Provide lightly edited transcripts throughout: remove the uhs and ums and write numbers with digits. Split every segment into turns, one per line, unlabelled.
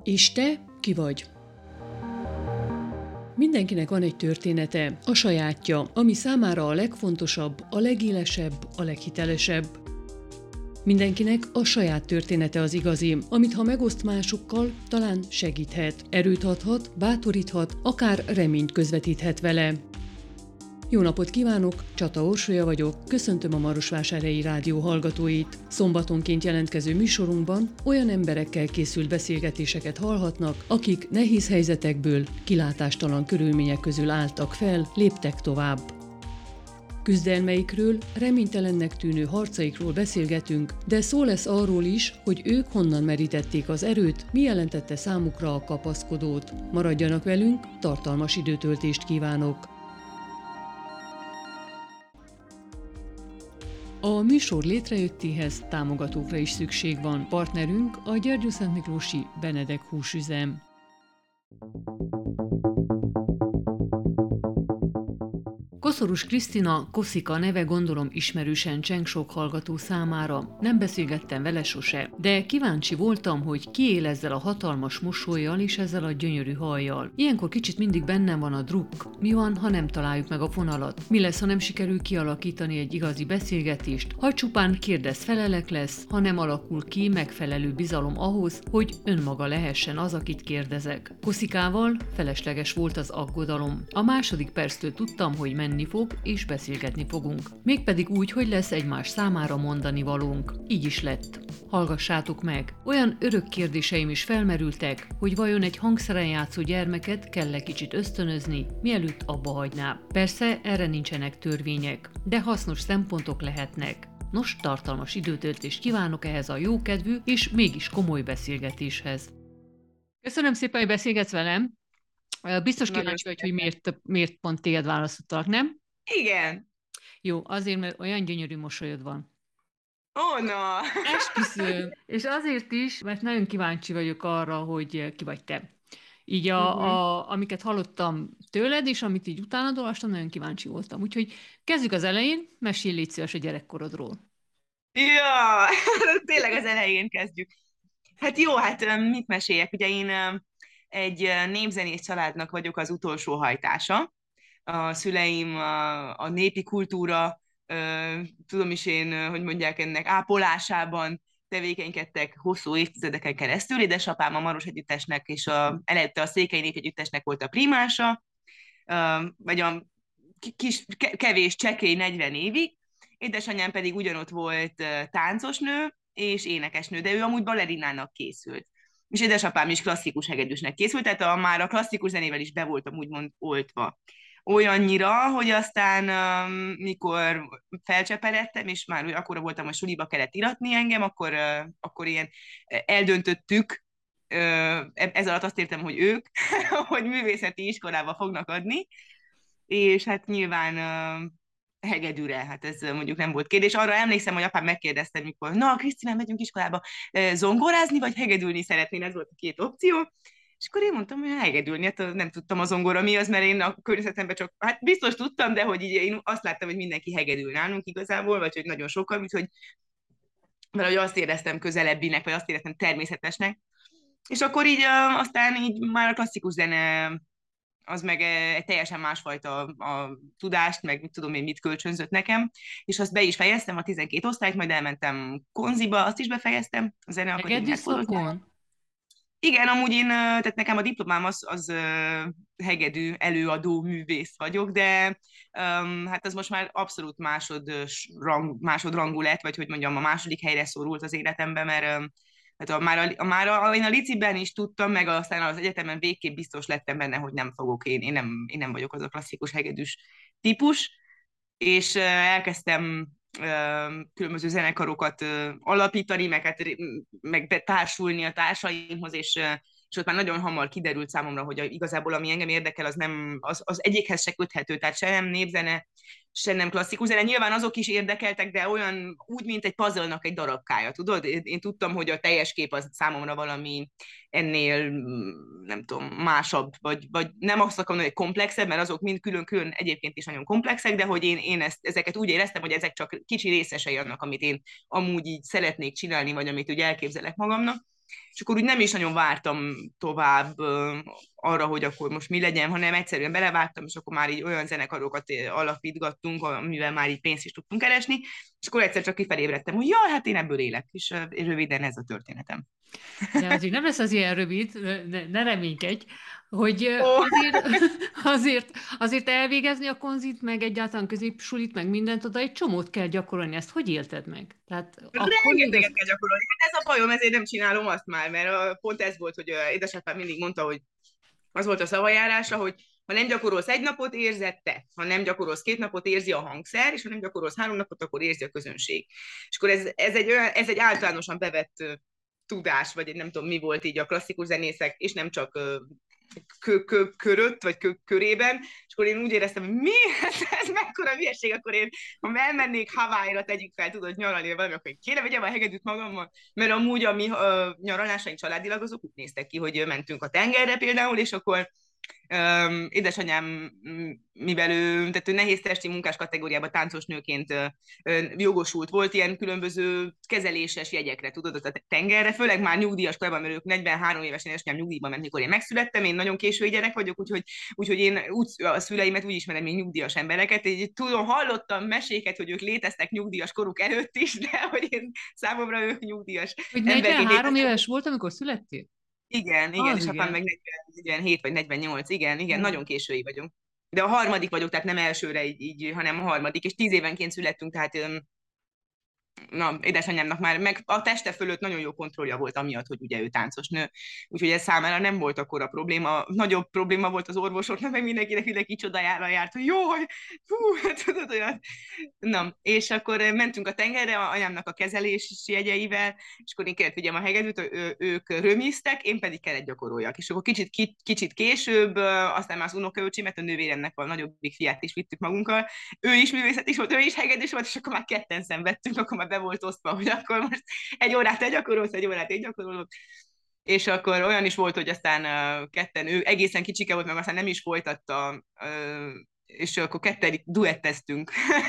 És te ki vagy? Mindenkinek van egy története, a sajátja, ami számára a legfontosabb, a legélesebb, a leghitelesebb. Mindenkinek a saját története az igazi, amit ha megoszt másokkal, talán segíthet, erőt adhat, bátoríthat, akár reményt közvetíthet vele. Jó napot kívánok, Csata Orsolya vagyok, köszöntöm a Marosvásárhelyi Rádió hallgatóit. Szombatonként jelentkező műsorunkban olyan emberekkel készült beszélgetéseket hallhatnak, akik nehéz helyzetekből, kilátástalan körülmények közül álltak fel, léptek tovább. Küzdelmeikről, reménytelennek tűnő harcaikról beszélgetünk, de szó lesz arról is, hogy ők honnan merítették az erőt, mi jelentette számukra a kapaszkodót. Maradjanak velünk, tartalmas időtöltést kívánok! A műsor létrejöttéhez támogatókra is szükség van. Partnerünk a Gyergyószentmiklósi Benedek húsüzem. Koszorús Krisztina, Koszika neve gondolom ismerősen cseng sok hallgató számára. Nem beszélgettem vele sose, de kíváncsi voltam, hogy ki él ezzel a hatalmas mosollyal és ezzel a gyönyörű hajjal. Ilyenkor kicsit mindig bennem van a drukk. Mi van, ha nem találjuk meg a fonalat? Mi lesz, ha nem sikerül kialakítani egy igazi beszélgetést? Ha csupán kérdez-felelek lesz, ha nem alakul ki megfelelő bizalom ahhoz, hogy önmaga lehessen az, akit kérdezek. Koszikával felesleges volt az aggodalom. A második perctől tudtam, hogy menni fog, és beszélgetni fogunk. Mégpedig úgy, hogy lesz egymás számára mondani valónk. Így is lett. Hallgassátok meg! Olyan örök kérdéseim is felmerültek, hogy vajon egy hangszeren játszó gyermeket kell-e kicsit ösztönözni, mielőtt abba hagyná. Persze erre nincsenek törvények, de hasznos szempontok lehetnek. Nos, tartalmas időtöltést kívánok ehhez a jókedvű és mégis komoly beszélgetéshez. Köszönöm szépen, hogy beszélgetsz velem. Biztos kíváncsi vagy, hogy miért pont téged választottak, nem?
Igen.
Jó, azért, mert olyan gyönyörű mosolyod van.
Ó, no!
Esküszöm. És azért is, mert nagyon kíváncsi vagyok arra, hogy ki vagy te. Így amiket hallottam tőled, és amit így utánad olvastam, nagyon kíváncsi voltam. Úgyhogy kezdjük az elején, mesélj légy szíves a gyerekkorodról.
Ja, tényleg az elején kezdjük. Hát jó, mit meséljek? Ugye én egy népzenész családnak vagyok az utolsó hajtása. A szüleim a népi kultúra, tudom is én, hogy mondják, ennek ápolásában tevékenykedtek hosszú évtizedeken keresztül. Édesapám a Maros Együttesnek és előtte a Székely Népegyüttesnek volt a primása, vagy a kevés, csekély 40 évig. Édesanyám pedig ugyanott volt táncosnő és énekesnő, de ő amúgy balerinának készült. És édesapám is klasszikus hegedűsnek készült, tehát már a klasszikus zenével is be voltam úgymond oltva. Olyannyira, hogy aztán mikor felcseperedtem, és már akkora voltam, hogy suliba kellett iratni engem, akkor ilyen eldöntöttük, ez alatt azt értem, hogy ők, hogy művészeti iskolába fognak adni, és hát nyilván hegedűre, hát ez mondjuk nem volt kérdés. Arra emlékszem, hogy apám megkérdezte, mikor, na, Krisztina, megyünk iskolába, zongorázni, vagy hegedülni szeretnél, ez volt a két opció. És akkor én mondtam, hogy hegedülni, hát nem tudtam a zongora mi az, mert én a környezetemben csak, hát biztos tudtam, de hogy így én azt láttam, hogy mindenki hegedül nálunk igazából, vagy hogy nagyon sokan, úgyhogy valahogy azt éreztem közelebbinek, vagy azt éreztem természetesnek. És akkor így aztán így már a klasszikus zene az meg egy teljesen másfajta a tudást, meg mit tudom én, mit kölcsönzött nekem, és azt be is fejeztem, a 12 osztályt, majd elmentem konziba, azt is befejeztem, a zeneakadémiát
Hegedűszakon?
Igen, amúgy tehát nekem a diplomám az hegedű előadó művész vagyok, de hát az most már abszolút másodrangú lett, vagy hogy mondjam, a második helyre szorult az életemben, mert hát én a liciben is tudtam, meg aztán az egyetemen végképp biztos lettem benne, hogy nem fogok én nem vagyok az a klasszikus hegedűs típus, és elkezdtem különböző zenekarokat alapítani, meg társulni a társaimhoz, és ott már nagyon hamar kiderült számomra, hogy igazából ami engem érdekel, az egyikhez se köthető, tehát se nem népzene, se nem klasszikus zene. Nyilván azok is érdekeltek, de olyan úgy, mint egy puzzle-nak egy darabkája, tudod? Én tudtam, hogy a teljes kép az számomra valami ennél, nem tudom, másabb, vagy nem azt akarom, hogy komplexebb, mert azok mind külön-külön egyébként is nagyon komplexek, de hogy én ezeket úgy éreztem, hogy ezek csak kicsi részesei annak, amit én amúgy így szeretnék csinálni, vagy amit úgy elképzelek magamnak. és akkor úgy nem is nagyon vártam tovább arra, hogy akkor most mi legyen, hanem egyszerűen belevágtam, és akkor már így olyan zenekarokat alapítgattunk, amivel már így pénzt is tudtunk keresni, és akkor egyszer csak kifelébredtem, hogy jaj, hát én ebből élek, és röviden ez a történetem.
De azért nem lesz az ilyen rövid, ne reménykedj, hogy
Ó,
azért elvégezni a konzit, meg egyáltalán középsulit, meg mindent, oda egy csomót kell gyakorolni. Ezt hogy élted meg? Tehát akkor még az...
rengeteget kell gyakorolni. Hát ez a bajom, ezért nem csinálom azt már, mert pont ez volt, hogy édesapám mindig mondta, hogy az volt a szavajárása, hogy ha nem gyakorolsz egy napot, érzed te. Ha nem gyakorolsz 2 napot, érzi a hangszer, és ha nem gyakorolsz 3 napot, akkor érzi a közönség. És akkor ez egy általánosan bevett tudás, vagy nem tudom mi volt így a klasszikus zenészek, és nem csak körött, vagy körében, és akkor én úgy éreztem, hogy mi? Ez mekkora hülyeség, akkor én, ha elmennék Hawaii-ra, tegyük fel, tudod, nyaralni valami, akkor én kéne vegyem a hegedűt magammal, mert amúgy a mi nyaralásaink családilag azok úgy néztek ki, hogy mentünk a tengerre például, és akkor édesanyám, mivel tehát ő nehéz testi munkás kategóriában táncos nőként jogosult volt ilyen különböző kezeléses jegyekre, tudod, a tengerre, főleg már nyugdíjas korban, mert ők 43 évesen édesanyám nyugdíjban ment, mikor én megszülettem, én nagyon késői gyerek vagyok, úgyhogy én a szüleimet úgy ismerem, mint nyugdíjas embereket, így tudom, hallottam meséket, hogy ők léteztek nyugdíjas koruk előtt is, de hogy én számomra ők nyugdíjas
Hogy
emberként
43 éves volt, amikor születtél?
igen,
Az
és apám
igen.
meg 47 vagy 48, igen,
Ja.
nagyon késői vagyunk. De a harmadik vagyok, tehát nem elsőre így, hanem a harmadik, és 10 évenként születtünk, tehát na, édesanyámnak már, meg a teste fölött nagyon jó kontrollja volt amiatt, hogy ugye ő táncos nő, úgyhogy ez számára nem volt akkor a probléma. Nagyobb probléma volt az orvosoknak, meg mindenkinek mindenki csodájára járt, hogy jó, hú, tudod, olyan. Na, és akkor mentünk a tengerre anyámnak a kezelési jegyeivel, és akkor én kellett vigyem a hegedűt, ők römiztek, én pedig kellett gyakoroljak. És akkor kicsit később, aztán már az unokaöcsimet, a nővéremnek a nagyobbik fiát is vittük magunkkal, ő is művészet is volt, ő is hegedűs volt, és akkor már ketten szenvedtünk, akkor már be volt osztva, hogy akkor most egy órát te gyakorolsz, egy órát én gyakorolok. És akkor olyan is volt, hogy aztán ketten, ő egészen kicsike volt, meg aztán nem is folytatta, és akkor ketten duetteztünk,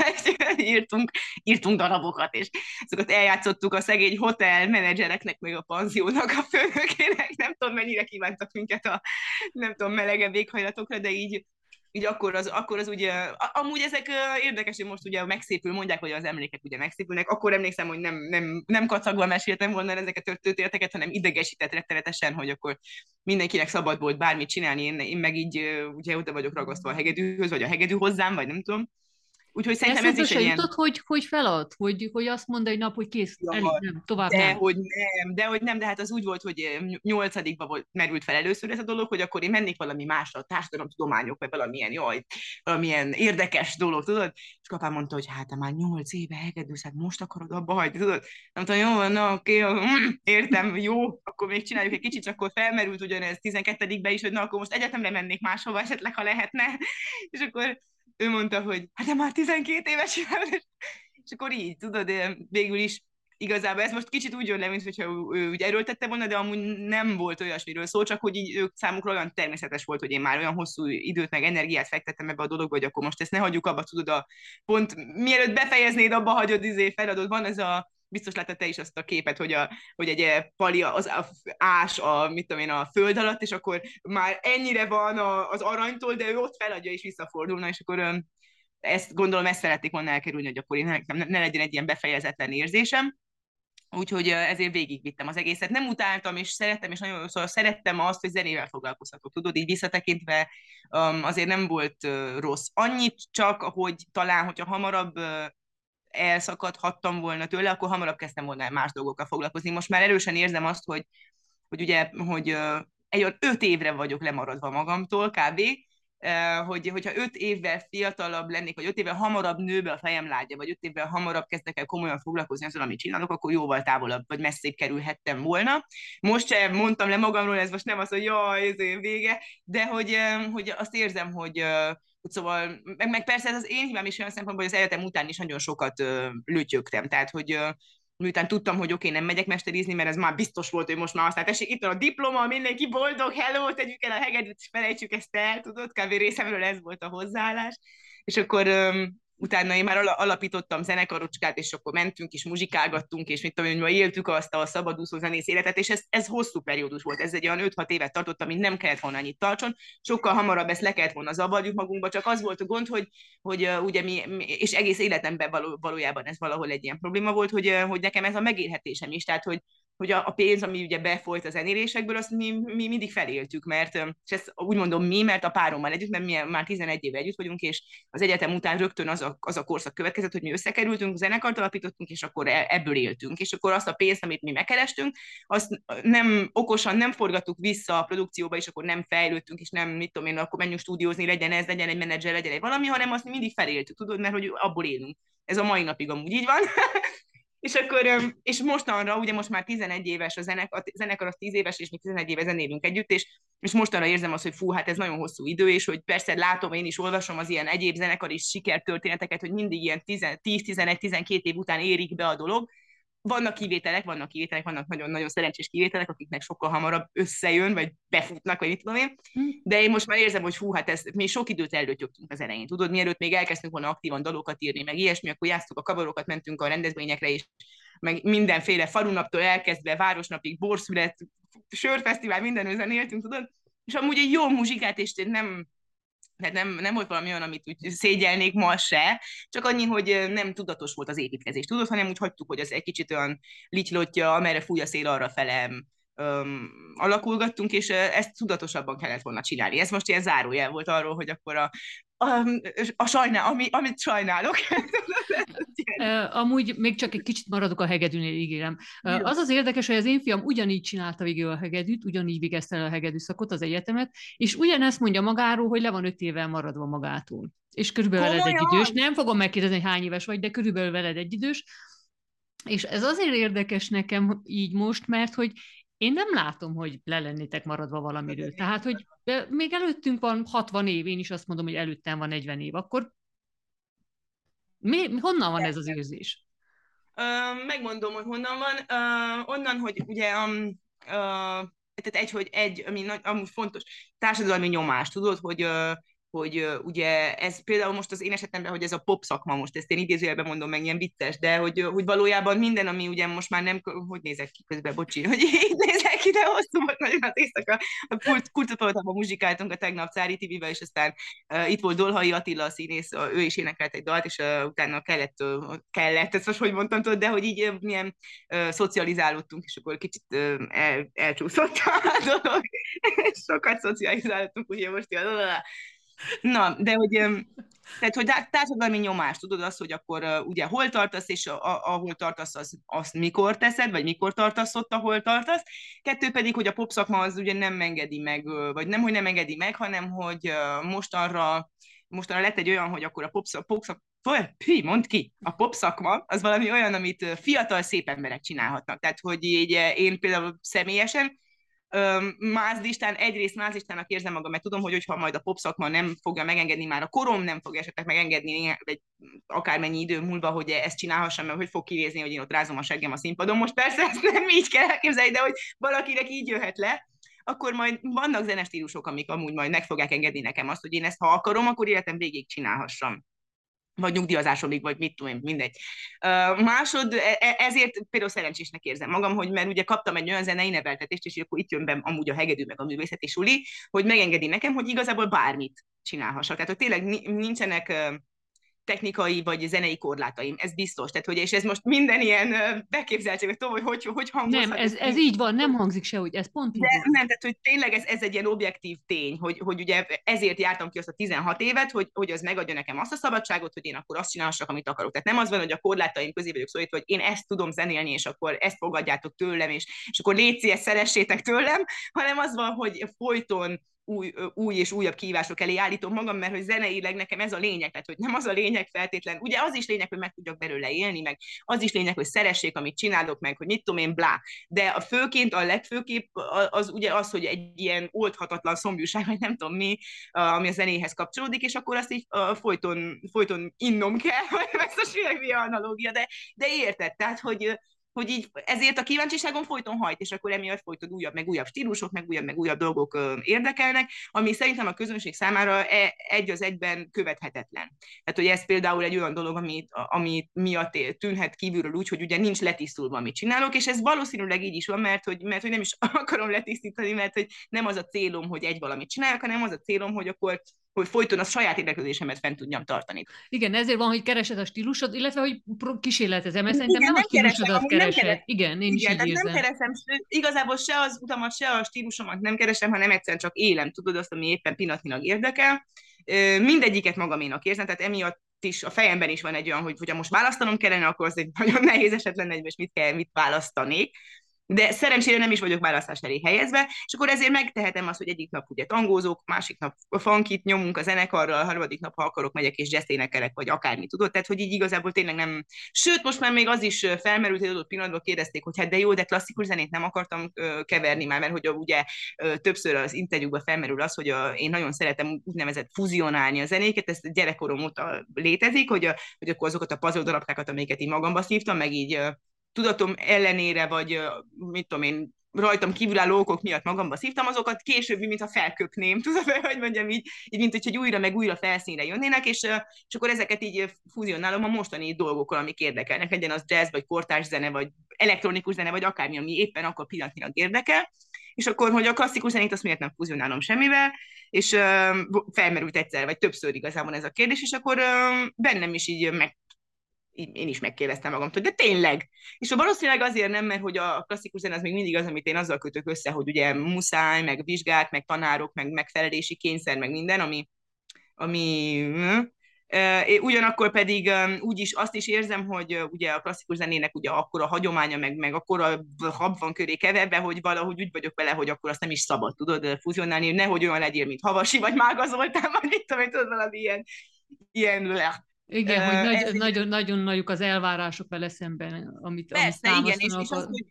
írtunk darabokat, és azokat eljátszottuk a szegény hotel menedzsereknek, meg a panziónak, a főnökének, nem tudom, mennyire kívántak minket a, nem tudom, melegebb éghajlatokra, de így akkor az ugye, amúgy ezek érdekes, hogy most ugye megszépül, mondják, hogy az emlékek ugye megszépülnek, akkor emlékszem, hogy nem kacagva meséltem volna ezeket a történeteket, hanem idegesített rettenetesen, hogy akkor mindenkinek szabad volt bármit csinálni, én meg így ugye oda vagyok ragasztva a hegedűhöz, vagy a hegedű hozzám, vagy nem tudom. Úgyhogy szerintem ez
Eszedbe
is
se
egy ilyen.
jutott, hogy felad? Hogy azt mondta egy nap, hogy kész, elég,
Ja,
nem, tovább nem.
de hát az úgy volt, hogy 8-ba merült fel először ez a dolog, hogy akkor én mennék valami másra, társadalomtudományok, vagy valamilyen érdekes dolog, tudod? És apám mondta, hogy hát te már 8 éve hegedűsz, hát most akarod abba hagyni, tudod? Nem tudom, jó, na oké, értem, jó, akkor még csináljuk egy kicsit, és akkor felmerült ugyanez 12-be is, hogy na akkor most egyetemre mennék máshova esetleg, ha lehetne, és akkor ő mondta, hogy hát de már 12 éves, és akkor így, tudod, végül is igazából ez most kicsit úgy jön le, mintha ő úgy erőltette volna, de amúgy nem volt olyasmiről szó, csak hogy így ők számukra olyan természetes volt, hogy én már olyan hosszú időt meg energiát fektettem ebbe a dologba, hogy akkor most ezt ne hagyjuk abba, tudod, pont mielőtt befejeznéd, abba hagyod, feladod, van ez a biztos láttad te is azt a képet, hogy egy pali az ás mit tudom én, a föld alatt, és akkor már ennyire van az aranytól, de ő ott feladja és visszafordulna, és akkor gondolom ezt szerették volna elkerülni, hogy akkor én ne legyen egy ilyen befejezetlen érzésem. Úgyhogy ezért végigvittem az egészet. Nem utáltam, és szerettem, és nagyon szóval szerettem azt, hogy zenével foglalkozhatok. Tudod, így visszatekintve azért nem volt rossz. Annyit csak, hogy talán, hogyha hamarabb elszakadhattam volna tőle, akkor hamarabb kezdtem volna más dolgokkal foglalkozni. Most már erősen érzem azt, hogy ugye, hogy egy 5 évre vagyok lemaradva magamtól, kb., hogyha 5 évvel fiatalabb lennék, vagy 5 évvel hamarabb nő be a fejem lágya, vagy 5 évvel hamarabb kezdek el komolyan foglalkozni azzal, amit csinálok, akkor jóval távolabb, vagy messzébb kerülhettem volna. Most sem mondtam le magamról, ez most nem az, hogy jaj, ez vége, de hogy azt érzem, hogy szóval, meg persze ez az én hibám is olyan szempontból, hogy az egyetem után is nagyon sokat lötyögtem, tehát hogy miután tudtam, hogy oké, nem megyek mesterizni, mert ez már biztos volt, hogy most már aztán tessék, itt van a diploma, mindenki boldog, hello, tegyük el a hegedűt, és felejtsük ezt el, tudod, kb. Részemről ez volt a hozzáállás. És akkor utána én már alapítottam zenekarocskát, és akkor mentünk és muzsikálgattunk, és mit tudom én, éltük azt a szabadúszó zenész életet, és ez hosszú periódus volt, ez egy olyan 5-6 évet tartott, amit nem kellett volna annyit tartson, sokkal hamarabb ezt le kellett volna zavarjuk magunkba, csak az volt a gond, hogy ugye és egész életemben valójában ez valahol egy ilyen probléma volt, hogy nekem ez a megélhetésem is, tehát hogy a pénz, ami ugye befolyt a zenélésekből, azt mi mindig feléltük, mert, és ezt úgy mondom mert a párommal együtt, mert mi már 11 éve együtt vagyunk, és az egyetem után rögtön az a korszak következett, hogy mi összekerültünk, zenekart alapítottunk, és akkor ebből éltünk. És akkor azt a pénzt, amit mi megkerestünk, azt nem okosan nem forgattuk vissza a produkcióba, és akkor nem fejlődtünk, és nem, mit tudom én, akkor menjünk stúdiózni, legyen ez, legyen egy menedzser, legyen egy valami, hanem azt mi mindig feléltük, tudod, mert hogy abból élünk. Ez a mai napig amúgy így van. És akkor, és mostanra, ugye most már 11 éves a zenekar az 10 éves, és mi 11 éve zenélünk együtt, és mostanra érzem azt, hogy fú, hát ez nagyon hosszú idő, és hogy persze látom, én is olvasom az ilyen egyéb zenekar és sikertörténeteket, hogy mindig ilyen 10-11-12 év után érik be a dolog. Vannak kivételek, vannak nagyon-nagyon szerencsés kivételek, akiknek sokkal hamarabb összejön, vagy befutnak, vagy mit tudom én. De én most már érzem, hogy fú, hát mi sok időt előtöktünk az elején. Tudod, mielőtt még elkezdtünk volna aktívan dalokat írni, meg ilyesmi, akkor játsztuk a kabarokat, mentünk a rendezvényekre is, meg mindenféle falunaptól elkezdve, városnapig, borszület, sörfesztivál, minden zenéltünk, tudod? És amúgy egy jó muzsikát, és nem volt valami olyan, amit úgy szégyelnék ma se, csak annyi, hogy nem tudatos volt az építkezés, tudod, hanem úgy hagytuk, hogy az egy kicsit olyan litylottya, amerre fúj a szél, arra felem alakulgattunk, és ezt tudatosabban kellett volna csinálni. Ez most ilyen zárójel volt arról, hogy akkor amit sajnálok.
Amúgy még csak egy kicsit maradok a hegedűnél, ígérem. Az az érdekes, hogy az én fiam ugyanígy csinálta végül a hegedűt, ugyanígy végezte el a hegedűszakot, az egyetemet, és ugyanezt mondja magáról, hogy le van 5 évvel maradva magától. És körülbelül veled egy idős. Nem fogom megkérdezni, hogy hány éves vagy, de körülbelül veled egy idős. És ez azért érdekes nekem így most, mert hogy én nem látom, hogy le lennétek maradva valamiről. Tehát, hogy még előttünk van 60 év, én is azt mondom, hogy előttem van 40 év, akkor honnan van ez az érzés?
Megmondom, hogy honnan van. Onnan, hogy ugye tehát ami amúgy fontos, társadalmi nyomás, tudod, hogy ugye ez például most az én esetemben, hogy ez a pop szakma most, ezt én idézőjelben mondom meg, ilyen vicces, de hogy valójában minden, ami ugye most már nem, hogy nézek ki közben, bocsi, hogy így nézek ki, de hosszú volt nagyon az éjszaka. A Kurtapalotában muzsikáltunk a tegnap Cári TV-vel, és aztán itt volt Dolhai Attila a színész, ő is énekelt egy dalt, és utána kellett, ezt most hogy mondtam, tudod, de hogy így milyen szocializálódtunk, és akkor kicsit elcsúszott a dolog. Sokat szocializálódtunk, ugye most ilyen. Na, de hogy, tehát, hogy társadalmi nyomás, tudod azt, hogy akkor ugye hol tartasz, és ahol tartasz, azt mikor teszed, vagy mikor tartasz ott, ahol tartasz. Kettő pedig, hogy a pop szakma az ugye nem engedi meg, vagy nem, hogy nem engedi meg, hanem, hogy mostanra lett egy olyan, hogy akkor a mondd ki, a pop szakma az valami olyan, amit fiatal, szép emberek csinálhatnak. Tehát, hogy így én például személyesen egyrészt mázlistának érzem magam, mert tudom, hogyha majd a pop szakma nem fogja megengedni, már a korom nem fogja esetleg megengedni egy akármennyi idő múlva, hogy ezt csinálhassam, mert hogy fog kinézni, hogy én ott rázom a seggem a színpadon. Most persze ezt nem így kell elképzelni, de hogy valakinek így jöhet le, akkor majd vannak zenestílusok, amik amúgy majd meg fogják engedni nekem azt, hogy én ezt, ha akarom, akkor életem végig csinálhassam, vagy nyugdíjazásomig, vagy mit tudom én, mindegy. Ezért például szerencsésnek érzem magam, hogy mert ugye kaptam egy olyan zenei neveltetést, és akkor itt jön be amúgy a hegedű, meg a művészeti suli, hogy megengedi nekem, hogy igazából bármit csinálhassak. Tehát, hogy tényleg nincsenek technikai vagy zenei korlátaim, ez biztos. Tehát, hogy, és ez most minden ilyen beképzeltség, hogy tudom, hogy hangozhat.
Nem, ez így van, nem hangzik se, hogy ez pont így
de
van.
nem, tehát, hogy tényleg ez egy ilyen objektív tény, hogy ugye ezért jártam ki azt a 16 évet, hogy az megadja nekem azt a szabadságot, hogy én akkor azt csinálhassak, amit akarok. Tehát nem az van, hogy a korlátaim közé vagyok szólítva, hogy én ezt tudom zenélni, és akkor ezt fogadjátok tőlem, és akkor légy ezt szeressétek tőlem, hanem az van, hogy folyton új és újabb kihívások elé állítom magam, mert hogy zeneileg nekem ez a lényeg, tehát hogy nem az a lényeg feltétlen, ugye az is lényeg, hogy meg tudjak belőle élni, meg az is lényeg, hogy szeressék, amit csinálok, meg hogy mit tudom én, blá. De a legfőképp az ugye az, hogy egy ilyen oldhatatlan szomjúság, vagy nem tudom mi, ami a zenéhez kapcsolódik, és akkor azt így folyton innom kell, vagy ezt a süllyegvi analógia, de érted, tehát, hogy hogy így ezért a kíváncsiságom folyton hajt, és akkor emiatt folyton újabb, meg újabb stílusok, meg újabb dolgok érdekelnek, ami szerintem a közönség számára egy az egyben követhetetlen. Tehát, hogy ez például egy olyan dolog, ami miatt tűnhet kívülről úgy, hogy ugye nincs letisztulva, amit csinálok, és ez valószínűleg így is van, mert hogy nem is akarom letisztítani, mert hogy nem az a célom, hogy egy valamit csináljak, hanem az a célom, hogy folyton a saját érdeklődésemet fent tudjam tartani.
Igen, ezért van, hogy keresed a stílusod, illetve hogy kísérletezem, mert szerintem
Igen,
nem a
nem keresem,
stílusodat
amúgy nem
keresed. Igen, én is
igen,
így
tehát nem
érzem.
keresem, igazából se az utamat, se a stílusomat nem keresem, hanem egyszerűen csak élem, tudod, azt, ami éppen pillanatnyilag érdekel. Mindegyiket magaménak érzem, tehát emiatt is a fejemben is van egy olyan, hogy ha most választanom kellene, akkor az egy nagyon nehéz eset lenne, hogy most mit választanék. De szerencsére nem is vagyok választás elé helyezve, és akkor ezért megtehetem azt, hogy egyik nap ugye tangózok, másik nap funkit nyomunk a zenekarral, harmadik nap, ha akarok, megyek és jazz énekelek, vagy akármi, tudod? Tehát, hogy így igazából tényleg nem... Sőt, most már még az is felmerült, hogy adott pillanatban kérdezték, hogy hát de jó, de klasszikus zenét nem akartam keverni már, mert hogy ugye többször az interjúkban felmerül az, hogy én nagyon szeretem úgynevezett fuzionálni a zenéket, ez gyerekkorom óta létezik, hogy akkor azokat a puzzle darabkákat, amiket én magamba szívtam, meg így tudatom ellenére, vagy mit tudom én, rajtam kívülálló okok miatt magamba szívtam, azokat később, mintha felköpném, tudod, hogy mondjam, így mint hogy újra meg újra felszínre jönnének, és akkor ezeket így fúzionálom a mostani dolgokkal, amik érdekelnek, legyen az jazz, vagy kortárs zene, vagy elektronikus zene, vagy akármi, ami éppen akkor pillanatnyilag érdekel, és akkor, hogy a klasszikus zenét azt miért nem fúzionálom semmivel, és felmerült egyszer, vagy többször igazából ez a kérdés, és akkor bennem is így én is megkérdeztem magamtól, de tényleg. És valószínűleg azért nem, mert hogy a klasszikus zene az még mindig az, amit én azzal kötök össze, hogy ugye muszáj, meg vizsgák, meg tanárok, meg megfelelési kényszer, meg minden, ami ugyanakkor pedig úgy is azt is érzem, hogy ugye a klasszikus zenének ugye akkor a hagyománya, meg akkor a hab van köré keverve, hogy valahogy úgy vagyok vele, hogy akkor azt nem is szabad, tudod, fuzionálni, nehogy olyan legyél, mint Havasi, vagy Mága Zoltán, vagy mit tudom, tudod, valami ilyen
Igen, hogy
ez
nagyon nagyok az elvárások vele szemben, amit
persze, igen,
támasztanak.
és az, hogy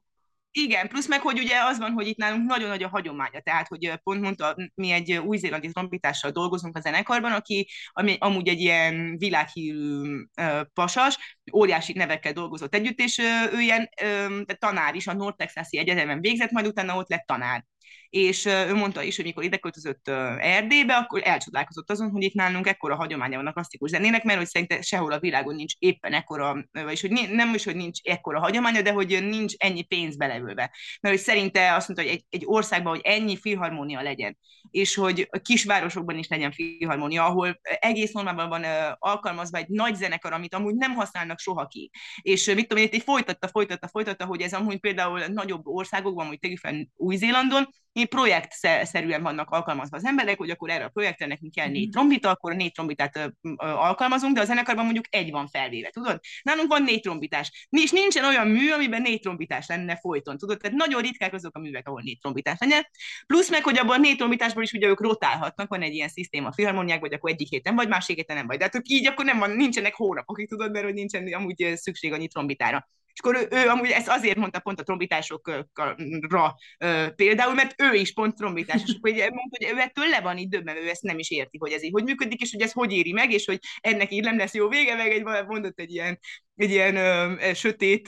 igen, plusz meg, hogy ugye az van, hogy itt nálunk nagyon nagy a hagyománya, tehát, hogy pont mondta, mi egy új-zélandi trombitással dolgozunk a zenekarban, ami amúgy egy ilyen világhírű pasas, óriási nevekkel dolgozott együtt, és ő ilyen tanár is, a North Texasi Egyetemen végzett, majd utána ott lett tanár. És ő mondta is, hogy mikor ide költözött Erdélybe, akkor elcsodálkozott azon, hogy itt nálunk ekkora hagyománya van a klasszikus zenének, mert hogy szerinte sehol a világon nincs éppen ekkora, vagyis hogy nem is, hogy nincs ekkora hagyománya, de hogy nincs ennyi pénz belevülve. Mert hogy szerinte azt mondta, hogy egy országban, hogy ennyi filharmónia legyen, és hogy a kisvárosokban is legyen filharmónia, ahol egész normálban van alkalmazva egy nagy zenekar, amit amúgy nem használnak soha ki. És mit tudom én, itt folytatta, hogy ez amúgy például nagyobb országokban, mondjuk tegyük fel Új-Zélandon, projektszerűen vannak alkalmazva az emberek, hogy akkor erre a projektre nekünk kell 4 trombita, akkor a 4 trombitát alkalmazunk, de a zenekarban mondjuk egy van felvéve, tudod? Nálunk van 4 trombitás. És nincsen olyan mű, amiben 4 trombitás lenne folyton, tudod? Tehát nagyon ritkák azok a művek, ahol 4 trombitás lenne. Plusz meg, hogy abban a 4 trombitásból is ugye ők rotálhatnak, van egy ilyen szisztéma a filharmoniák, vagy akkor egyik héten vagy, másik héten nem vagy. De hát így akkor nincsenek hónapok, tudod, mert hogy nincsen amúgy szükség annyi trombitára. És akkor ő amúgy ezt azért mondta pont a trombitásokra például, mert ő is pont trombitás, és akkor mondta, hogy ő ettől le van így döbbenve, ő ezt nem is érti, hogy ez így hogy működik, és hogy ez hogy éri meg, és hogy ennek így nem lesz jó vége, meg mondott egy ilyen sötét,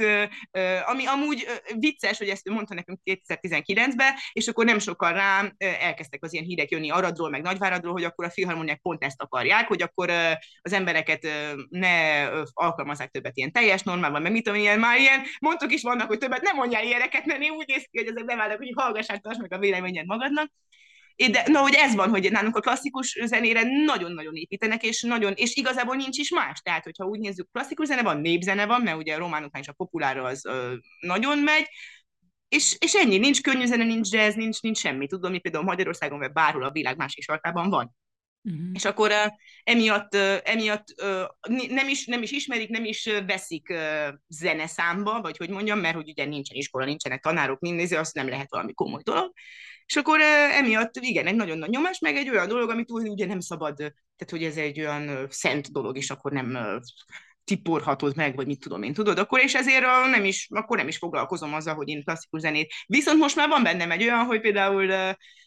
ami amúgy vicces, hogy ezt ő mondta nekünk 2019-ben, és akkor nem sokkal rá elkezdtek az ilyen hírek jönni Aradról, meg Nagyváradról, hogy akkor a filharmoniák pont ezt akarják, hogy akkor az embereket ne alkalmazzák többet ilyen teljes normálban, meg mit tudom, már ilyen mondtok is vannak, hogy többet nem mondjál ilyeneket, mert én úgy néz ki, hogy ezek nem állnak, hogy hallgassák, tartsd meg a véleményed magadnak. De na, hogy ez van, hogy nálunk a klasszikus zenére nagyon-nagyon építenek, és igazából nincs is más. Tehát, hogyha úgy nézzük, klasszikus zene van, népzene van, mert ugye a románoknál is a populára az nagyon megy, és ennyi, nincs könnyű zene, nincs jazz, nincs semmi. Tudom, mi például Magyarországon, vagy bárhol a világ másik sarkában van. És akkor emiatt nem is ismerik, nem is veszik zeneszámba, vagy hogy mondjam, mert hogy ugye nincsen iskola, nincsenek tanárok, azt nem lehet valami komoly dolog. És akkor emiatt igen, egy nagyon nagy nyomás, meg egy olyan dolog, amit ugye nem szabad, tehát hogy ez egy olyan szent dolog, és akkor nem tiporhatod meg, vagy mit tudom én, tudod, akkor és ezért akkor nem is foglalkozom azzal, hogy én klasszikus zenét. Viszont most már van bennem egy olyan, hogy például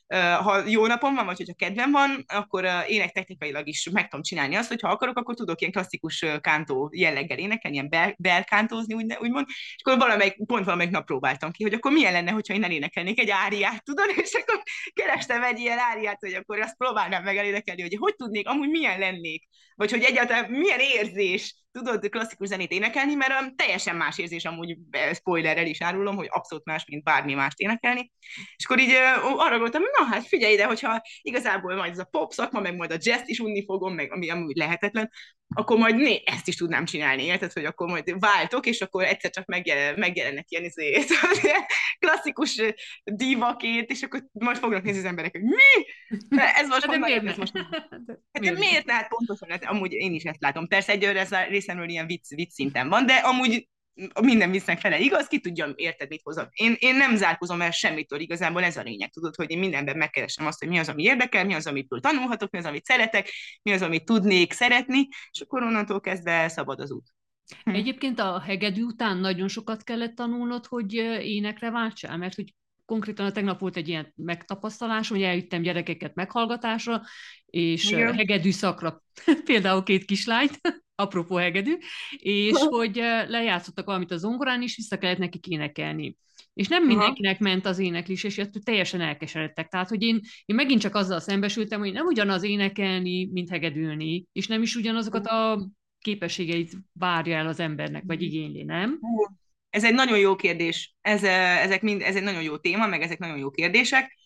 ha jó napom van, vagy hogyha kedvem van, akkor énektechnikailag is meg tudom csinálni azt, hogy ha akarok, akkor tudok ilyen klasszikus kántó jelleggel énekelni, ilyen belkántózni, úgymond, és akkor pont valamelyik nap próbáltam ki, hogy akkor milyen lenne, hogyha én elénekelnék egy áriát, tudod, és akkor kerestem egy ilyen áriát, hogy akkor azt próbálnám meg elénekelni, hogy tudnék, amúgy milyen lennék, vagy hogy egyáltalán milyen érzés, tudod klasszikus zenét énekelni, mert teljesen más érzés, amúgy spoilerrel is árulom, hogy abszolút más, mint bármi mást énekelni. És akkor így arra gondoltam, hogy na hát figyelj ide, hogyha igazából majd ez a pop szakma, meg majd a jazz is unni fogom, meg ami amúgy lehetetlen, akkor majd ezt is tudnám csinálni, érted, hogy akkor majd váltok, és akkor egyszer csak megjelennek ilyen klasszikus dívaként, és akkor majd fognak nézni az emberek, hogy mi? Ez most
de miért ne?
Hát miért ne? Hát pontosan, hát amúgy én is ezt látom. Persze egyőre részemről ilyen vicc szinten van, de amúgy minden viccnek fele igaz, ki tudja, érted, mit hozom. Én nem zárkozom el semmitől, igazából ez a lényeg, tudod, hogy én mindenben megkeresem azt, hogy mi az, ami érdekel, mi az, amitől tanulhatok, mi az, amit szeretek, mi az, amit tudnék szeretni, és akkor onnantól kezdve szabad az út.
Egyébként a hegedű után nagyon sokat kellett tanulnod, hogy énekre váltsál, mert hogy konkrétan tegnap volt egy ilyen megtapasztalás, hogy eljöttem gyerekeket meghallgatásra, és hegedű szakra például 2 kislányt, apropó hegedű, és hogy lejátszottak valamit a zongorán, és vissza kellett nekik énekelni. És nem mindenkinek ment az éneklés, és ettől teljesen elkeseredtek. Tehát, hogy én megint csak azzal szembesültem, hogy nem ugyanaz énekelni, mint hegedülni, és nem is ugyanazokat a képességeit várja el az embernek, vagy igényli, nem?
Ez egy nagyon jó kérdés. Ez egy nagyon jó téma, meg ezek nagyon jó kérdések.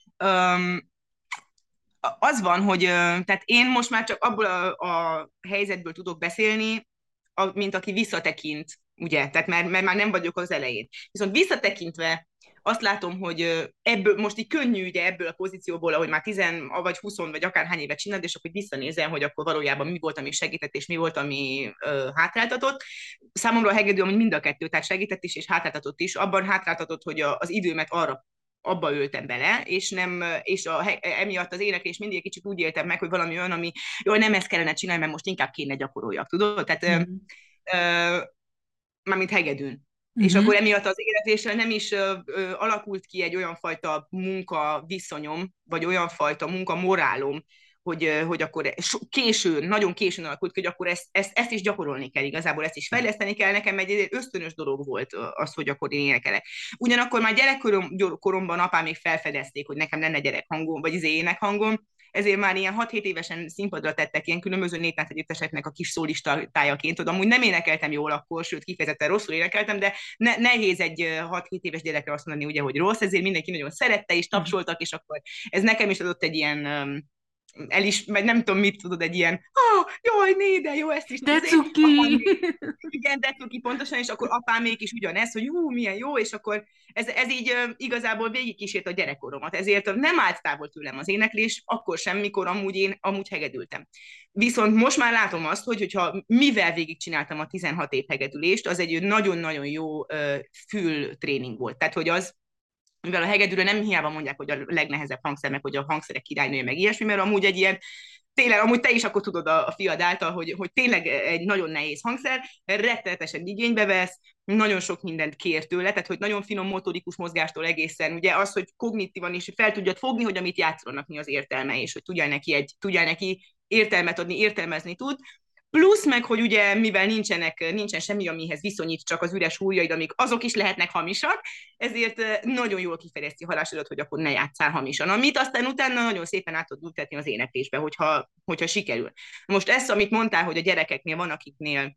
Az van, hogy tehát én most már csak abból a helyzetből tudok beszélni, mint aki visszatekint, ugye? Tehát mert már nem vagyok az elején. Viszont visszatekintve azt látom, hogy ebből most így könnyű, ugye ebből a pozícióból, ahogy már 10 vagy 20 vagy akárhány évet csinálod, és akkor visszanézem, hogy akkor valójában mi volt, ami segített, és mi volt, ami hátráltatott. Számomra a hegedű, ami mind a kettő, tehát segített is, és hátráltatott is. Abban hátráltatott, hogy az időmet abba öltem bele, és emiatt az éneklés mindig egy kicsit úgy éltem meg, hogy valami olyan, ami jól nem ezt kellene csinálni, mert most inkább kéne gyakoroljak, tudod? Tehát mármint hegedűn. És akkor emiatt az éneklésre nem is alakult ki egy olyan fajta munka viszonyom, vagy olyan fajta munka morálom, hogy akkor későn, nagyon későn alakult ki, hogy akkor ezt is gyakorolni kell igazából, ezt is fejleszteni kell. Nekem egy ösztönös dolog volt az, hogy akkor én énekelek. Ugyanakkor már gyerekkoromban apám még felfedezték, hogy nekem lenne gyerekhangom, vagy énekhangom, ezért már ilyen 6-7 évesen színpadra tettek ilyen különböző néptánc együtteseknek a kis szólistájaként. Tudom, amúgy nem énekeltem jól akkor, sőt kifejezetten rosszul énekeltem, de nehéz egy 6-7 éves gyerekre azt mondani, ugye, hogy rossz, ezért mindenki nagyon szerette, és tapsoltak, és akkor ez nekem is adott egy ilyen vagy nem tudom, mit tudod, egy ilyen, jaj, né, de jó, ezt is.
De cuki!
Igen, de cuki pontosan, és akkor apámék is ugyanez, hogy milyen jó, és akkor ez így igazából végigkísért a gyerekkoromat, ezért nem állt távol tőlem az éneklés, akkor sem, mikor amúgy hegedültem. Viszont most már látom azt, hogyha mivel végigcsináltam a 16 év hegedülést, az egy nagyon-nagyon jó fültréning volt. Tehát, hogy az, mivel a hegedűre nem hiába mondják, hogy a legnehezebb hangszer, meg hogy a hangszerek királynője, meg ilyesmi, mert amúgy egy ilyen, tényleg, amúgy te is akkor tudod a fiad által, hogy tényleg egy nagyon nehéz hangszer, rettenetesen igénybe vesz, nagyon sok mindent kér tőle, tehát hogy nagyon finom motorikus mozgástól egészen, ugye az, hogy kognitívan is fel tudjad fogni, hogy amit játszanak, mi az értelme, és hogy tudjál neki értelmet adni, értelmezni tud. Plusz meg, hogy ugye, mivel nincsen semmi, amihez viszonyít, csak az üres húrjaid, amik azok is lehetnek hamisak, ezért nagyon jól kifejezti a halásodat, hogy akkor ne játsszál hamisan. Amit aztán utána nagyon szépen át tudod ültetni az éneklésbe, hogyha sikerül. Most ez, amit mondtál, hogy a gyerekeknél van, akiknél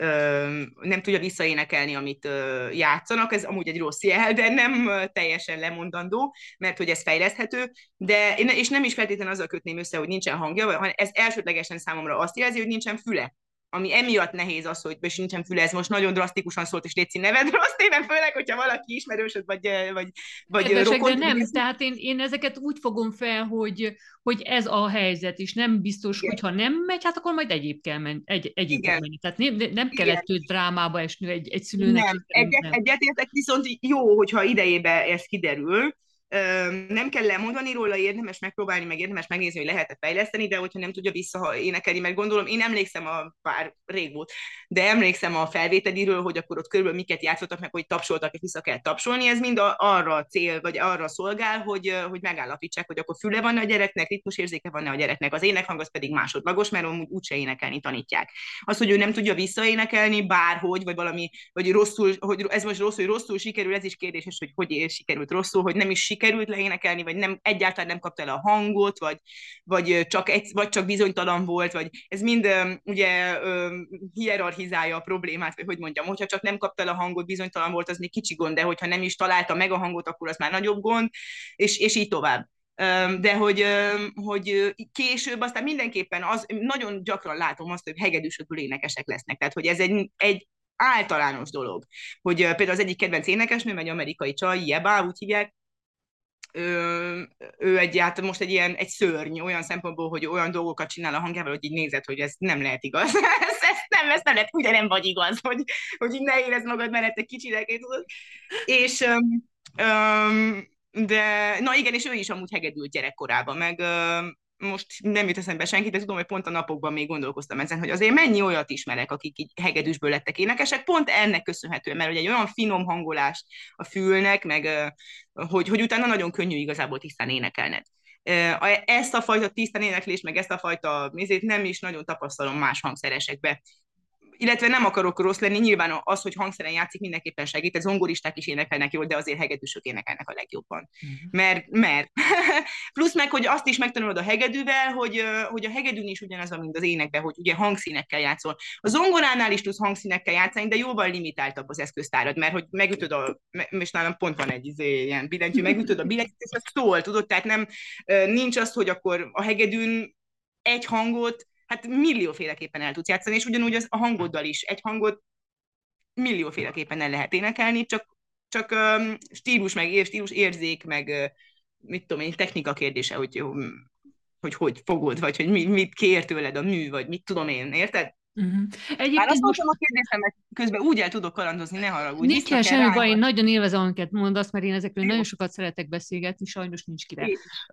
nem tudja visszaénekelni, amit játszanak, ez amúgy egy rossz jel, de nem teljesen lemondandó, mert hogy ez fejleszthető, és nem is feltétlenül azzal kötném össze, hogy nincsen hangja, hanem ez elsődlegesen számomra azt jelzi, hogy nincsen füle. Ami emiatt nehéz az, hogy nincsen füle, ez most nagyon drasztikusan szólt, és légy neved rossz néven, főleg, hogyha valaki ismerősöd, vagy rokon.
De nem, tehát én ezeket úgy fogom fel, hogy ez a helyzet, és nem biztos, hogy ha nem megy, hát akkor majd egyéb kell menni. Tehát nem kellett több drámába esni egy szülőnek.
Nem, egyetértek, viszont jó, hogyha idejébe ez kiderül, Nem kell lemondani róla, érdemes megpróbálni, meg érdemes megnézni, hogy lehet-e fejleszteni, de hogyha nem tudja visszaénekelni, mert gondolom, én emlékszem, bár rég volt, de emlékszem a felvételiről, hogy akkor ott körülbelül miket játszottak meg, hogy tapsoltak, és vissza kell tapsolni, ez mind arra cél, vagy arra szolgál, hogy megállapítsák, hogy akkor füle van a gyereknek, ritmusérzéke van a gyereknek, az énekhang az pedig másodlagos, mert amúgy úgyse énekelni tanítják. Az, hogy ő nem tudja visszaénekelni bárhogy, vagy valami, vagy rosszul, hogy ez most rosszul, hogy rosszul sikerül, ez is kérdéses, hogy sikerült rosszul, hogy nem is sikerült leénekelni, vagy nem, egyáltalán nem kapta el a hangot, vagy csak bizonytalan volt, vagy ez mind ugye hierarchizálja a problémát, vagy hogy mondjam, hogyha csak nem kapta el a hangot, bizonytalan volt, az még kicsi gond, de hogyha nem is találta meg a hangot, akkor az már nagyobb gond, és így tovább. De hogy később aztán mindenképpen nagyon gyakran látom azt, hogy hegedűsökül énekesek lesznek. Tehát, hogy ez egy általános dolog. Hogy például az egyik kedvenc énekesnőm, egy amerikai csaj, Jeba, úgy hívják, ő most egy szörny, olyan szempontból, hogy olyan dolgokat csinál a hangjával, hogy így nézed, hogy ez nem lehet igaz. ezt nem lehet, ugye nem vagy igaz, hogy így ne érezd magad mellette kicsinek, és de, na igen, és ő is amúgy hegedült gyerekkorában, meg most nem jut eszembe senki, de tudom, hogy pont a napokban még gondolkoztam ezen, hogy azért mennyi olyat ismerek, akik így hegedűsből lettek énekesek, pont ennek köszönhetően, mert hogy egy olyan finom hangolás a fülnek, meg hogy utána nagyon könnyű igazából tisztán énekelned. Ezt a fajta tisztán éneklést, meg ezt a fajta nézét nem is nagyon tapasztalom más hangszeresekbe. Illetve nem akarok rossz lenni, nyilván az, hogy hangszeren játszik, mindenképpen segít, a zongoristák is énekelnek jól, de azért hegedűsök énekelnek a legjobban.
Uh-huh.
Mert. Plusz meg, hogy azt is megtanulod a hegedűvel, hogy a hegedűn is ugyanaz, mint az énekben, hogy ugye hangszínekkel játszol. A zongoránál is tudsz hangszínekkel játszani, de jóval limitáltabb az eszköztárad, mert hogy megütöd most nálam pont van egy ilyen billentyű, megütöd a billentyűt, és az szól, tudod, tehát nincs az, hogy akkor a hegedűn egy hangot hát millióféleképpen el tudsz játszani, és ugyanúgy a hangoddal is. Egy hangot millióféleképpen el lehet énekelni, csak stílus, meg stílus érzék, meg mit tudom én, technika kérdése, hogy fogod, vagy hogy mit kér tőled a mű, vagy mit tudom én, érted?
Uh-huh.
Már azt
Egyébként most
mondtam a kérdésemet, közben úgy el tudok kalandozni, ne haragudj.
nincsen semmi baj, én nagyon élvezem, amiket mondasz, mert én ezekről nagyon sokat szeretek beszélgetni, sajnos nincs kire.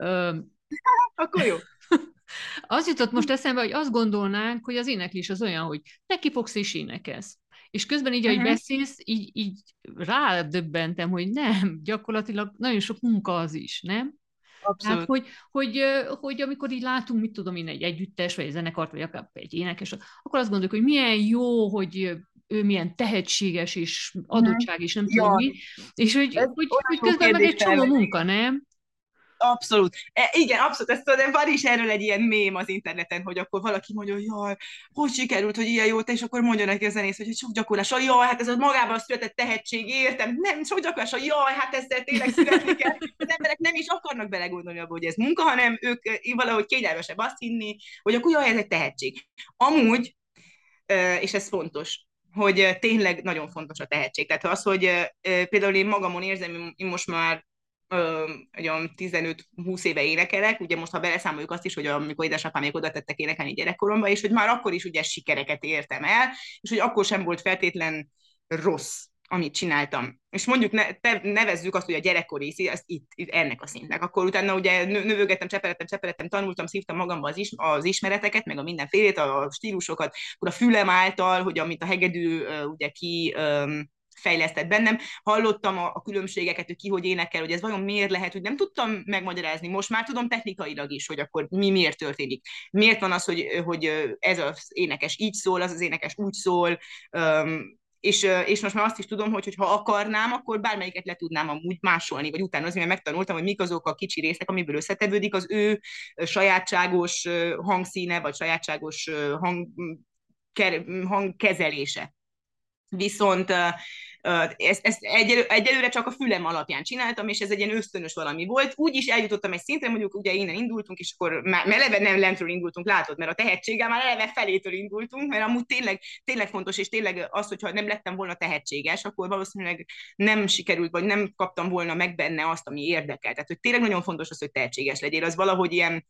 Akkor jó.
Az jutott most eszembe, hogy azt gondolnánk, hogy az éneklés az olyan, hogy neki fogsz és énekelsz. És közben így, ahogy beszélsz, így rádöbbentem, hogy nem, gyakorlatilag nagyon sok munka az is, nem?
Abszolút.
Hát, hogy amikor így látunk, mit tudom én, egy együttes, vagy egy zenekart, vagy akár egy énekes, akkor azt gondoljuk, hogy milyen jó, hogy ő milyen tehetséges, és adottság, és nem tudom mi, és hogy közben meg egy csomó munka, nem?
Abszolút. Igen, abszolút. Ezt tudom, van is erről egy ilyen mém az interneten, hogy akkor valaki mondja, hogy jaj, hogy sikerült, hogy ilyen jó, és akkor mondja neki a zenész, hogy sok gyakorlás, jaj, hát ez a magában született tehetség, értem, nem, sok gyakorlás, jaj, hát ezzel tényleg születni kell. Az emberek nem is akarnak belegondolni abba, hogy ez munka, hanem ők valahogy kényelmesebb azt hinni, hogy akkor jaj, ez egy tehetség. Amúgy, és ez fontos, hogy tényleg nagyon fontos a tehetség. Tehát az, hogy például én magamon érzem, én most már olyan 15-20 éve énekelek, ugye most ha beleszámoljuk azt is, hogy amikor édesapámék oda tettek énekelni gyerekkoromban, és hogy már akkor is ugye sikereket értem el, és hogy akkor sem volt feltétlen rossz, amit csináltam. És mondjuk nevezzük azt, hogy a gyerekkori, ezt itt ennek a szintnek. Akkor utána ugye növögettem, cseperedtem, tanultam, szívtam magamba az ismereteket, meg a mindenfélét, a stílusokat, akkor a fülem által, hogy amit a hegedű ugye fejlesztett bennem. Hallottam a különbségeket, hogy ki hogy énekel, hogy ez vajon miért lehet, hogy nem tudtam megmagyarázni. Most már tudom technikailag is, hogy akkor miért történik. Miért van az, hogy ez az énekes így szól, az énekes úgy szól, és most már azt is tudom, hogy ha akarnám, akkor bármelyiket le tudnám amúgy másolni, vagy utánozni, mert megtanultam, hogy mik azok a kicsi részek, amiből összetevődik az ő sajátságos hangszíne, vagy sajátságos hangkezelése. Viszont ezt egyelőre csak a fülem alapján csináltam, és ez egy ilyen ösztönös valami volt. Úgy is eljutottam egy szintre, mondjuk ugye innen indultunk, és akkor már eleve nem lentről indultunk, látod, mert a tehetséggel már eleve felétől indultunk, mert amúgy tényleg fontos, és tényleg az, hogyha nem lettem volna tehetséges, akkor valószínűleg nem sikerült, vagy nem kaptam volna meg benne azt, ami érdekel. Tehát, hogy tényleg nagyon fontos az, hogy tehetséges legyél. Az valahogy ilyen,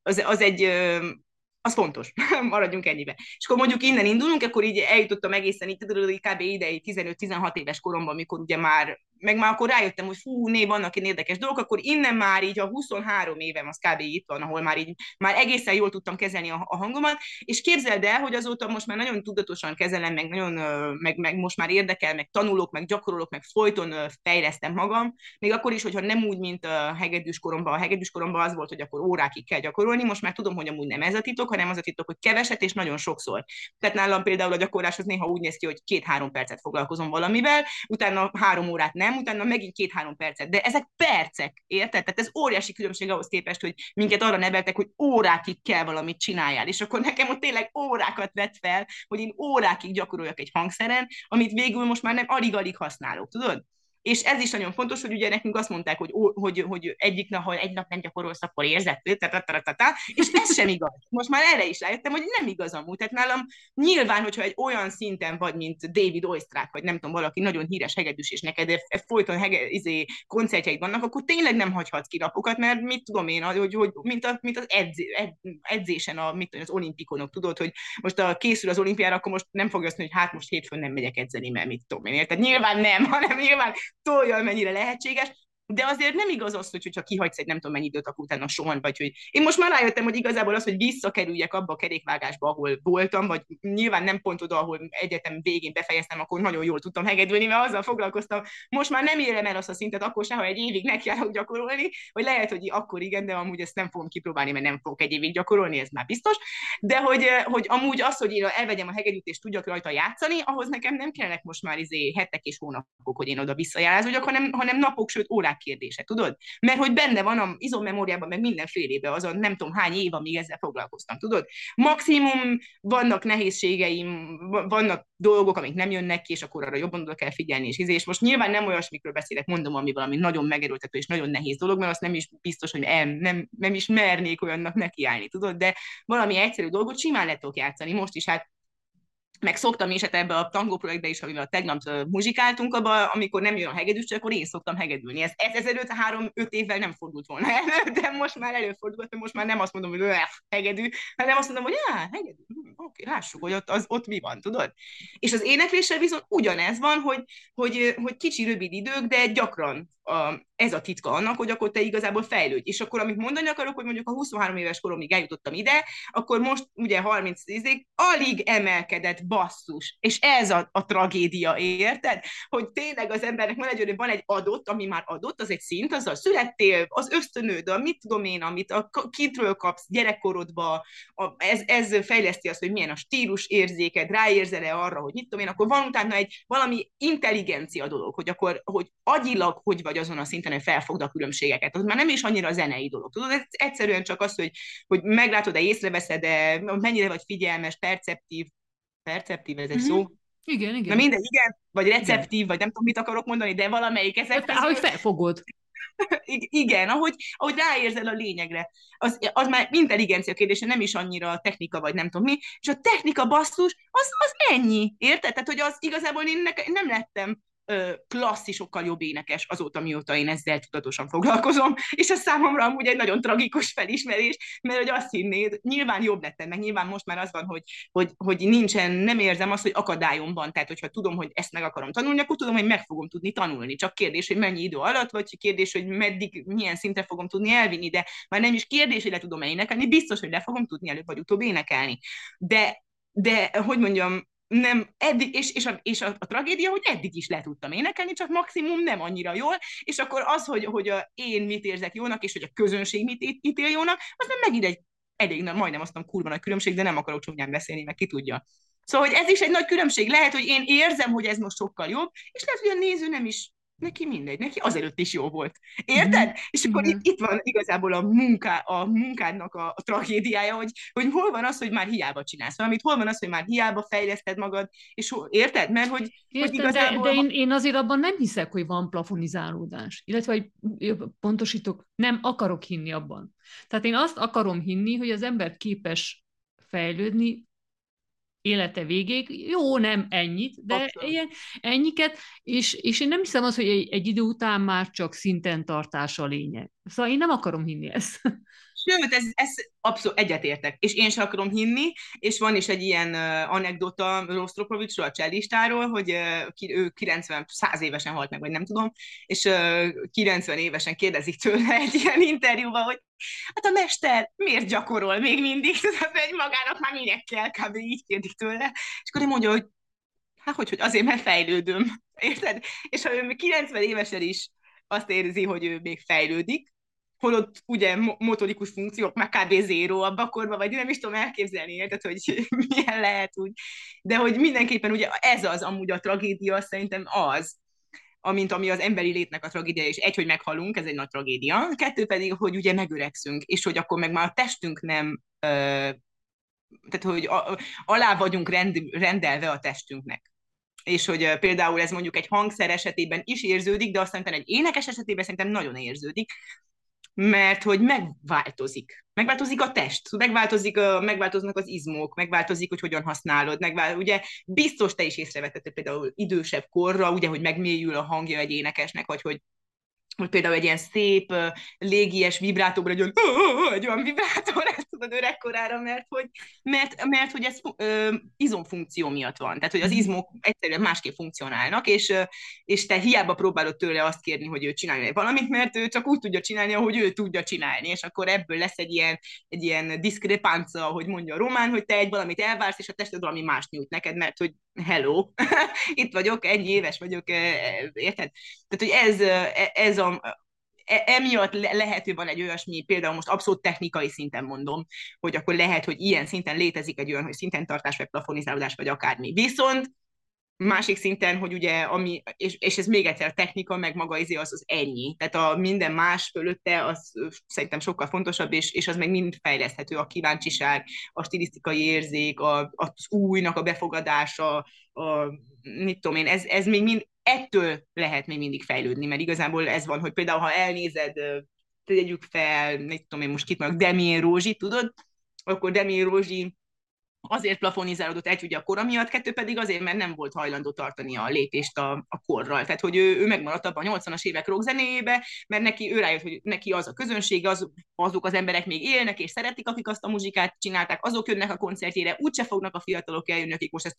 az fontos, maradjunk ennyibe. És akkor mondjuk innen indulunk, akkor így eljutottam egészen így kb. Idei 15-16 éves koromban, amikor ugye már meg már akkor rájöttem, hogy fú, vannak ilyen érdekes dolgok, akkor innen már így a 23 évem az kb. Itt van, ahol már így már egészen jól tudtam kezelni a hangomat, és képzeld el, hogy azóta most már nagyon tudatosan kezelem, meg nagyon, meg most már érdekel, meg tanulok, meg gyakorolok, meg folyton fejlesztem magam, még akkor is, hogyha nem úgy, mint a hegedűs koromban. A hegedűs koromban az volt, hogy akkor órákig kell gyakorolni, most már tudom, hogy amúgy nem ez a titok, hanem az a titok, hogy keveset és nagyon sokszor. Tehát nálam például a gyakorlás az néha úgy néz ki, hogy 2-3 percet foglalkozom valamivel, utána 3 órát nem, utána megint 2-3 percet. De ezek percek, érted? Tehát ez óriási különbség ahhoz képest, hogy minket arra neveltek, hogy órákig kell valamit csináljál. És akkor nekem ott tényleg órákat vett fel, hogy én órákig gyakoroljak egy hangszeren, amit végül most már nem alig-alig használok, tudod? És ez is nagyon fontos, hogy ugye nekünk azt mondták, hogy egyik nap, ha egy nap nem gyakorolsz, akkor érzed, és ez sem igaz. Most már erre is rájöttem, hogy nem igaz amúgy. Tehát nálam nyilván, hogyha egy olyan szinten vagy, mint David Oistrakh, vagy nem tudom, valaki nagyon híres hegedűs, és neked folyton koncertjeid vannak, akkor tényleg nem hagyhatsz ki napokat, mert mit tudom én, hogy mint az edzésen, mit tudom, az olimpikonok, tudod, hogy most készül az olimpiára, akkor most nem fogja azt mondani, hogy hát most hétfőn nem megyek edzeni, mert mit tudom én, érted? Nyilván nem, hanem nyilván tolja, mennyire lehetséges, de azért nem igaz az, hogyha kihagysz egy nem tudom mennyi időt, akkor utána soha, vagy hogy én most már rájöttem, hogy igazából az, hogy visszakerüljek abba a kerékvágásba, ahol voltam, vagy nyilván nem pont oda, ahol egyetem végén befejeztem, akkor nagyon jól tudtam hegedülni, mert azzal foglalkoztam. Most már nem érem el azt a szintet, akkor se, ha egy évig nekiállok gyakorolni, vagy lehet, hogy akkor igen, de amúgy ezt nem fogom kipróbálni, mert nem fogok egy évig gyakorolni, ez már biztos. De hogy amúgy az, hogy én elvegyem a hegedűt és tudjak rajta játszani, ahhoz nekem nem kellnek most már hetek és hónapok, hogy én oda visszajárázódjak, hanem napok, sőt órák kérdése, tudod? Mert hogy benne van a izommemóriában, meg mindenfélében az a nem tudom hány év, amíg ezzel foglalkoztam, tudod? Maximum vannak nehézségeim, vannak dolgok, amik nem jönnek ki, és akkor arra jobban oda kell figyelni, és most nyilván nem olyasmikről beszélek, mondom, ami valami nagyon megerőltető és nagyon nehéz dolog, mert azt nem is biztos, hogy nem is mernék olyannak nekiállni, tudod? De valami egyszerű dolgot simán le tudok játszani. Most is hát meg szoktam is, hát ebbe a tangó projektbe is, amivel tegnap muzsikáltunk, abba, amikor nem jön a hegedűs, akkor én szoktam hegedülni. Ez ezelőtt 3-5 évvel nem fordult volna, de most már előfordult, hogy most már nem azt mondom, hogy hegedű, hanem azt mondom, hogy hegedű, oké, lássuk, hogy ott mi van, tudod? És az énekléssel viszont ugyanez van, hogy kicsi rövid idők, de gyakran ez a titka annak, hogy akkor te igazából fejlődj. És akkor, amit mondani akarok, hogy mondjuk a 23 éves koromig eljutottam ide, akkor most ugye 30 évig alig emelkedett basszus. És ez a tragédia, érted? Hogy tényleg az embernek van egy adott, ami már adott, az egy szint, azzal születtél, az ösztönöd, a mit tudom én, amit kitről kapsz gyerekkorodba, ez fejleszti azt, hogy milyen a stílus érzéked, ráérzel-e arra, hogy mit tudom én, akkor van utána egy valami intelligencia dolog, hogy agyilag hogy vagy azon a szinten, hogy felfogd a különbségeket. Az már nem is annyira zenei dolog. Tudod, ez egyszerűen csak az, hogy meglátod-e, észreveszed-e, mennyire vagy figyelmes, perceptív ez egy szó?
Igen, igen.
Na mindegy, igen, vagy receptív, igen. Vagy nem tudom, mit akarok mondani, de valamelyik ezek közül.
Ahogy felfogod.
Igen, ahogy ráérzel a lényegre. Az már intelligencia kérdése, nem is annyira a technika, vagy nem tudom mi, és a technika basszus, az ennyi, érted? Tehát, hogy az igazából én nem lettem klasszisokkal jobb énekes azóta, mióta én ezzel tudatosan foglalkozom, és ez számomra amúgy egy nagyon tragikus felismerés, mert hogy azt hinnéd, nyilván jobb lettem, meg nyilván most már az van, hogy nincsen, nem érzem azt, hogy akadályom van, tehát hogyha tudom, hogy ezt meg akarom tanulni, akkor tudom, hogy meg fogom tudni tanulni, csak kérdés, hogy mennyi idő alatt, vagy kérdés, hogy meddig, milyen szintre fogom tudni elvinni, de már nem is kérdés, hogy le tudom énekelni, biztos, hogy le fogom tudni előbb vagy utóbb énekelni. De hogy mondjam, nem, eddig, és a tragédia, hogy eddig is le tudtam énekelni, csak maximum nem annyira jól, és akkor az, hogy én mit érzek jónak, és hogy a közönség mit ítél jónak, az nem megint elég, majdnem azt mondom, kurva nagy különbség, de nem akarok csúnyán beszélni, meg ki tudja. Szóval, hogy ez is egy nagy különbség. Lehet, hogy én érzem, hogy ez most sokkal jobb, és lehet, hogy a néző nem is, neki mindegy, neki azelőtt is jó volt. Érted? Mm-hmm. És akkor itt van igazából a munkádnak a tragédiája, hogy hol van az, hogy már hiába csinálsz valamit, hol van az, hogy már hiába fejleszted magad, és érted? Mert hogy
igazából... De én azért abban nem hiszek, hogy van plafonizálódás. Illetve, hogy pontosítok, nem akarok hinni abban. Tehát én azt akarom hinni, hogy az ember képes fejlődni élete végéig, jó, nem ennyit, de ennyiket, és én nem hiszem azt, hogy egy idő után már csak szinten tartás a lényeg. Szóval én nem akarom hinni ezt.
Sőt, ez abszolút egyetértek, és én sem akarom hinni, és van is egy ilyen anekdota Rostropovicsról, a cellistáról, hogy ő 90-100 évesen halt meg, vagy nem tudom, és 90 évesen kérdezik tőle egy ilyen interjúban, hogy hát a mester miért gyakorol még mindig, tudod, hogy magának már minek kell, kb. Így kérdik tőle, és akkor ő mondja, hogy hát hogy azért, mert fejlődöm, érted? És ha ő 90 évesen is azt érzi, hogy ő még fejlődik, holott ugye motorikus funkciók már kb. Zéro a bakorban, vagy nem is tudom elképzelni, érted, hogy milyen lehet úgy. De hogy mindenképpen ugye ez az amúgy a tragédia, szerintem az, amint ami az emberi létnek a tragédia, és egy, hogy meghalunk, ez egy nagy tragédia, kettő pedig, hogy ugye megöregszünk, és hogy akkor meg már a testünk nem, tehát hogy alá vagyunk rendelve a testünknek. És hogy például ez mondjuk egy hangszer esetében is érződik, de azt szerintem egy énekes esetében szerintem nagyon érződik, mert hogy megváltozik. Megváltozik a test, megváltoznak az izmok, megváltozik, hogy hogyan használod. Ugye biztos te is észrevetted például idősebb korra, ugye, hogy megmélyül a hangja egy énekesnek, vagy hogy például egy ilyen szép, légies vibrátóra egy olyan vibrátor, ezt tudod öregkorára, mert hogy ez izomfunkció miatt van. Tehát, hogy az izmok egyszerűen másképp funkcionálnak, és te hiába próbálod tőle azt kérni, hogy ő csinálja valamit, mert ő csak úgy tudja csinálni, ahogy ő tudja csinálni, és akkor ebből lesz egy ilyen diszkrepánca, ahogy mondja a román, hogy te egy valamit elvársz, és a tested valami más nyújt neked, mert hogy hello, itt vagyok, egy éves vagyok, érted? Tehát, hogy emiatt lehet, hogy van egy olyasmi, például most abszolút technikai szinten mondom, hogy akkor lehet, hogy ilyen szinten létezik egy olyan, hogy szintentartás, vagy plafonizálódás, vagy akármi. Viszont másik szinten, hogy ugye, és ez még egyszer a technika, meg maga az ennyi. Tehát a minden más fölötte, az szerintem sokkal fontosabb, és az meg mind fejleszthető, a kíváncsiság, a stilisztikai érzék, az újnak a befogadása, mit tudom én, ez még mind ettől lehet még mindig fejlődni, mert igazából ez van, hogy például, ha elnézed, tegyük fel, mit tudom én most kit mondok, Demien Rózsi, tudod? Akkor Demien Rózsi azért plafonizálódott egy ugye a kora miatt, kettő pedig azért, mert nem volt hajlandó tartani a lépést a korral. Tehát, hogy ő megmaradt abban a 80-as évek rockzenéjébe, mert ő rájött, hogy neki az a közönség, azok az emberek még élnek és szeretik, akik azt a muzsikát csinálták, azok jönnek a koncertjére, úgyse fognak a fiatalok eljönni, akik most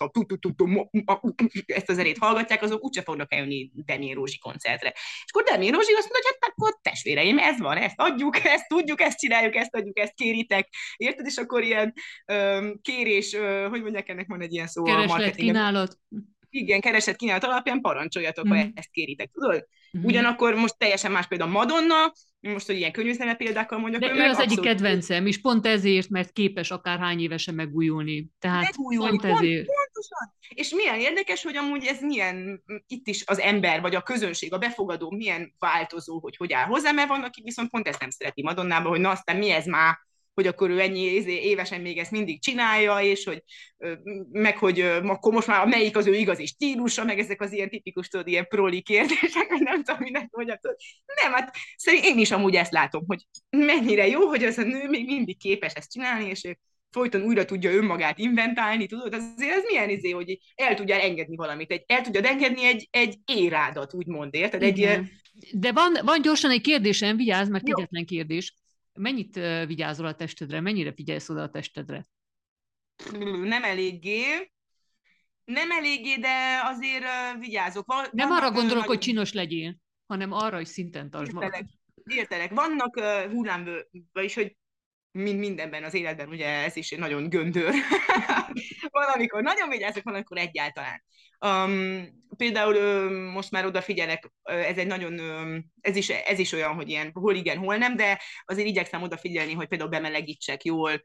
ezt a zenét hallgatják, azok úgyse fognak eljönni Demén Rózsi koncertre. És akkor Demén Rózsi azt mondta, hogy hát akkor testvéreim, ez van, ezt adjuk, ezt tudjuk, ezt csináljuk, ezt adjuk, ezt kéritek, érted? És akkor ilyen kérés, hogy mondják, ennek van egy ilyen szó a
Kereslet,
marketingben.
kínálat.
Igen, keresett kínálat alapján parancsoljatok, ha ezt kéritek, tudod? Ugyanakkor most teljesen más például Madonna, most, hogy ilyen könnyűzene példákkal mondjak.
De ő az egyik kedvencem, és pont ezért, mert képes akárhány évesen megújulni. Tehát
megújulni,
pont ezért.
Pontosan. És milyen érdekes, hogy amúgy ez milyen, itt is az ember, vagy a közönség, a befogadó milyen változó, hogy áll hozzá, mert vannak, akik viszont pont ezt nem szereti Madonnában, hogy na aztán mi ez már, hogy akkor ő ennyi évesen még ezt mindig csinálja, és hogy meg hogy akkor most már melyik az ő igazi stílusa, meg ezek az ilyen tipikus, tudod, ilyen proli kérdések, hogy nem tudom, minek mondjam. Nem, hát szerintem én is amúgy ezt látom, hogy mennyire jó, hogy az a nő még mindig képes ezt csinálni, és folyton újra tudja önmagát inventálni, tudod, azért ez milyen hogy el tudja engedni valamit, el tudja engedni egy érádat, úgymond, érted?
De van gyorsan egy kérdésem, vigyázz, mert egyetlen kérdés. Mennyit vigyázol a testedre? Mennyire figyelsz oda a testedre?
Nem eléggé, de azért vigyázok.
Nem arra gondolok, hogy csinos legyél, hanem arra, hogy szinten tartsd magad.
Értelek. Vannak vagyis, hogy mindenben az életben, ugye ez is egy nagyon göndör. Van, amikor nagyon vigyázok, van, amikor egyáltalán. Például most már odafigyelek, ez egy nagyon, ez is olyan, hogy ilyen hol igen, hol nem, de azért igyekszem odafigyelni, hogy például bemelegítsek jól,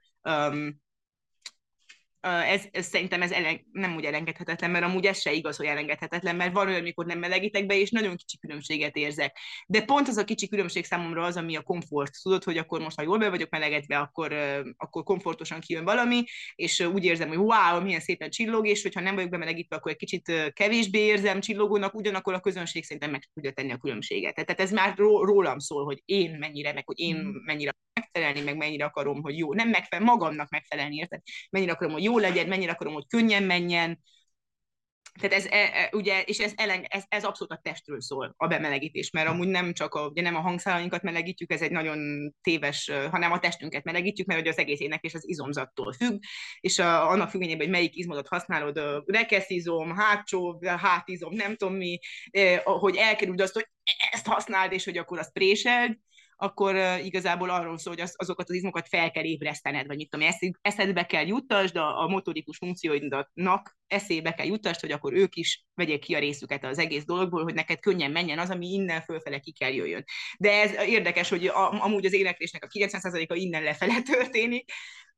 szerintem ez nem úgy elengedhetetlen, mert amúgy ez se igaz, hogy elengedhetetlen, mert van olyan, amikor nem melegítek be, és nagyon kicsi különbséget érzek. De pont az a kicsi különbség számomra az, ami a komfort. Tudod, hogy akkor most, ha jól be vagyok melegedve, akkor komfortosan kijön valami, és úgy érzem, hogy wow, milyen szépen csillog, és hogyha nem vagyok bemelegítve, akkor egy kicsit kevésbé érzem csillogónak, ugyanakkor a közönség szerintem meg tudja tenni a különbséget. Tehát ez már rólam szól, hogy én mennyire, meg hogy én mennyire megfelelni, meg mennyire akarom, hogy jó, nem magamnak megfelelni, érted? Mennyire akarom, hogy jó legyen, mennyire akarom, hogy könnyen menjen. Tehát ugye, és ez abszolút a testről szól, a bemelegítés, mert amúgy nem csak ugye nem a hangszálainkat melegítjük, ez egy nagyon téves, hanem a testünket melegítjük, mert ugye az egész éneklés az izomzattól függ, és annak függvényében, hogy melyik izmodat használod, rekeszizom, hátsó, hátizom, nem tudom mi, hogy elkerüld azt, hogy ezt használd, és hogy akkor azt préseld, akkor igazából arról szól, hogy azokat az izmokat fel kell ébresztened, vagy mit tudom, eszedbe kell juttasd, a motorikus funkcióidnak eszébe kell juttasd, hogy akkor ők is vegyék ki a részüket az egész dologból, hogy neked könnyen menjen az, ami innen fölfele ki kell jöjjön. De ez érdekes, hogy amúgy az éneklésnek a 90%-a innen lefele történik.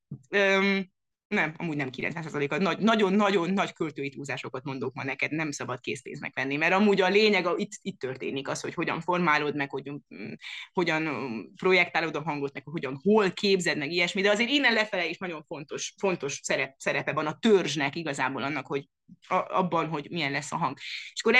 Nem, amúgy nem 90%-a. Nagyon-nagyon nagy költői túlzásokat mondok ma neked, nem szabad készpénznek venni, mert amúgy a lényeg itt történik az, hogy hogyan formálod meg, hogyan projektálod a hangot, meg hol képzed meg ilyesmi, de azért innen lefele is nagyon fontos szerepe van a törzsnek igazából annak, hogy abban, hogy milyen lesz a hang. És akkor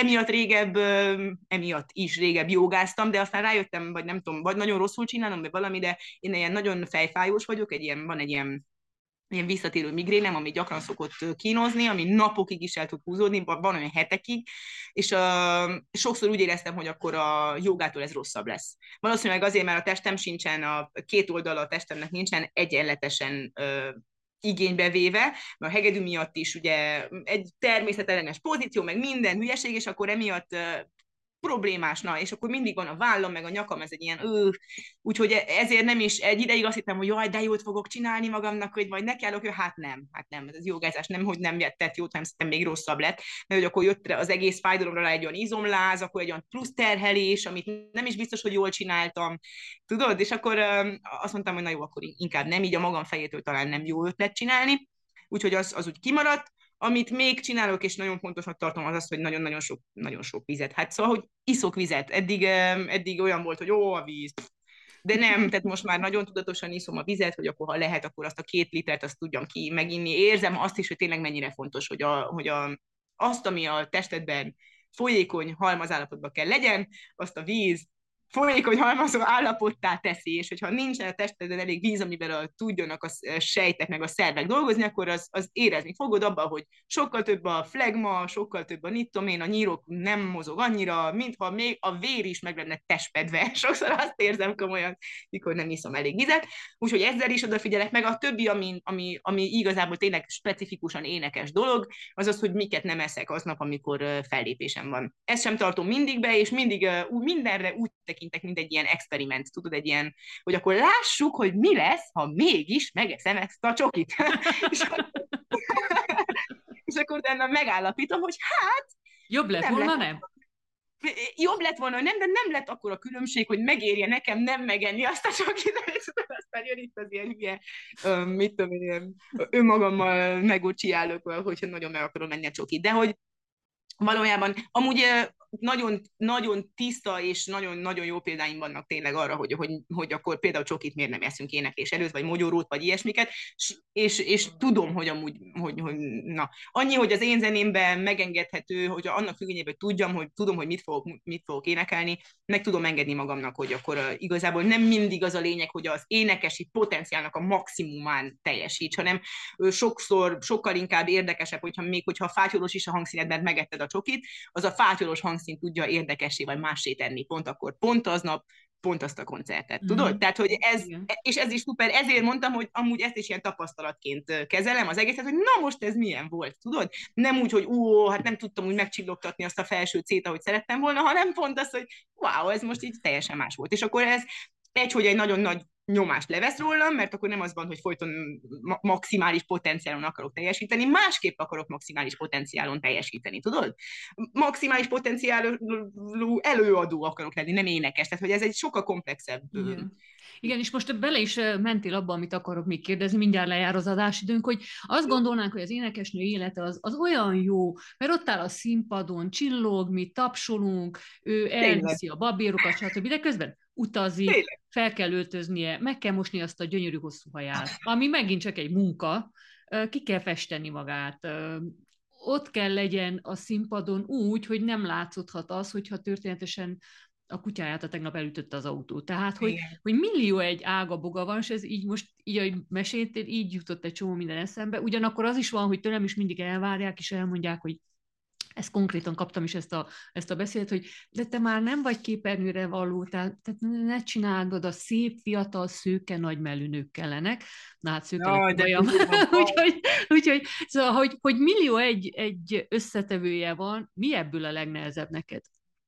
emiatt is régebb jogáztam, de aztán rájöttem, vagy nem tudom, vagy nagyon rosszul csinálom, vagy valami, de én ilyen nagyon fejfájós vagyok, van egy ilyen visszatérő migrénem, ami gyakran szokott kínozni, ami napokig is el tud húzódni, van olyan hetekig, és sokszor úgy éreztem, hogy akkor a jogától ez rosszabb lesz. Valószínűleg azért, mert a testem sincsen, a két oldala a testemnek nincsen egyenletesen igénybe véve, mert a hegedű miatt is ugye egy természetellenes pozíció, meg minden hülyeség, és akkor emiatt problémás, na, és akkor mindig van a vállam, meg a nyakam, ez egy ilyen úgyhogy ezért nem is, egy ideig azt hittem, hogy jaj, de jót fogok csinálni magamnak, hogy majd nekiállok, hogy hát nem, ez jogázás nem, hogy nem tett jót, hanem szerintem még rosszabb lett, mert hogy akkor jött az egész fájdalomra rá egy olyan izomláz, akkor egy olyan plusz terhelés, amit nem is biztos, hogy jól csináltam, tudod, és akkor azt mondtam, hogy na jó, akkor inkább nem, így a magam fejétől talán nem jó ötlet csinálni, úgyhogy az úgy kimaradt. Amit még csinálok, és nagyon fontosnak tartom, az, hogy nagyon sok vizet. Hát szóval, hogy iszok vizet. Eddig olyan volt, hogy a víz. De nem, tehát most már nagyon tudatosan iszom a vizet, hogy akkor ha lehet, akkor azt a 2 litert azt tudjam ki meginni. Érzem azt is, hogy tényleg mennyire fontos, azt, ami a testedben folyékony halmazállapotban kell legyen, azt a víz folyékony halmazó állapottá teszi, és hogyha nincsen a testeden elég víz, amivel tudjanak a sejtek meg a szervek dolgozni, akkor az érezni fogod abban, hogy sokkal több a flegma, sokkal több a a nyírok nem mozog annyira, mintha még a vér is meg lenne testpedve. Sokszor azt érzem komolyan, mikor nem iszom elég vizet. Úgyhogy ezzel is odafigyelek meg. A többi, ami igazából tényleg specifikusan énekes dolog, az az, hogy miket nem eszek aznap, amikor fellépésem van. Ezt sem tartom mindig be, és mindig mindenre úgy tekintek, mint egy ilyen experiment, tudod, egy ilyen, hogy akkor lássuk, hogy mi lesz, ha mégis megeszem ezt a csokit. és akkor utána megállapítom, hogy hát...
Jobb lett volna, nem?
Jobb lett volna, nem, de nem lett akkor a különbség, hogy megérje nekem nem megenni azt a csokit, és aztán jön itt az ilyen hülye, mit tudom én, önmagammal megúcsiálok, hogyha nagyon meg akarom menni a csokit. De hogy valójában amúgy nagyon, nagyon tiszta és nagyon jó példáim vannak tényleg arra, hogy akkor például csokit miért nem eszünk éneklés előtt, vagy mogyorót, vagy ilyesmiket, és tudom, hogy amúgy, hogy na. Annyi, hogy az én zenémben megengedhető, hogy annak függvényében tudom, hogy mit fogok énekelni, meg tudom engedni magamnak, hogy akkor igazából nem mindig az a lényeg, hogy az énekesi potenciálnak a maximumán teljesíts, hanem sokkal inkább érdekesebb, hogyha fátyolos is a hangszíned, mert megetted a csokit, az a fátyolos hangszín tudja érdekessé vagy mássé tenni pont aznap, pont azt a koncertet. Tudod? Tehát, hogy és ez is szuper, ezért mondtam, hogy amúgy ezt is ilyen tapasztalatként kezelem az egészet, hogy na most ez milyen volt, tudod? Nem úgy, hogy hát nem tudtam úgy megcsillogtatni azt a felső C-t, ahogy szerettem volna, hanem pont az, hogy wow, ez most így teljesen más volt. És akkor ez hogy egy nagyon nagy nyomást levesz rólam, mert akkor nem az van, hogy folyton maximális potenciálon akarok teljesíteni, másképp akarok maximális potenciálon teljesíteni, tudod? Maximális potenciálú előadó akarok lenni, nem énekes, tehát hogy ez egy sokkal komplexebb.
Igen, és most bele is mentél abba, amit akarok még kérdezni, mindjárt lejár az adásidőnk, hogy azt gondolnánk, hogy az énekesnő élete az olyan jó, mert ott áll a színpadon, csillog, mi tapsolunk, ő elviszi a babérokat, stb., de közben utazik, fel kell öltöznie, meg kell mosni azt a gyönyörű hosszú haját, ami megint csak egy munka, ki kell festeni magát, ott kell legyen a színpadon úgy, hogy nem látszódhat az, hogyha történetesen a kutyáját a tegnap elütötte az autó. Tehát, hogy millió egy ága-boga van, és ez így most, így ahogy meséltél, így jutott egy csomó minden eszembe. Ugyanakkor az is van, hogy tőlem is mindig elvárják, és elmondják, hogy Ezt konkrétan kaptam is ezt a beszédet, hogy de te már nem vagy képernyőre való, tehát ne csináld, a szép, fiatal, szőke, nagymellű nők kellenek. Na hát szőke lett
Jaj,
a
de
bajom.
durva vagy.
úgyhogy szóval, hogy millió egy összetevője van, mi ebből a legnehezebb neked?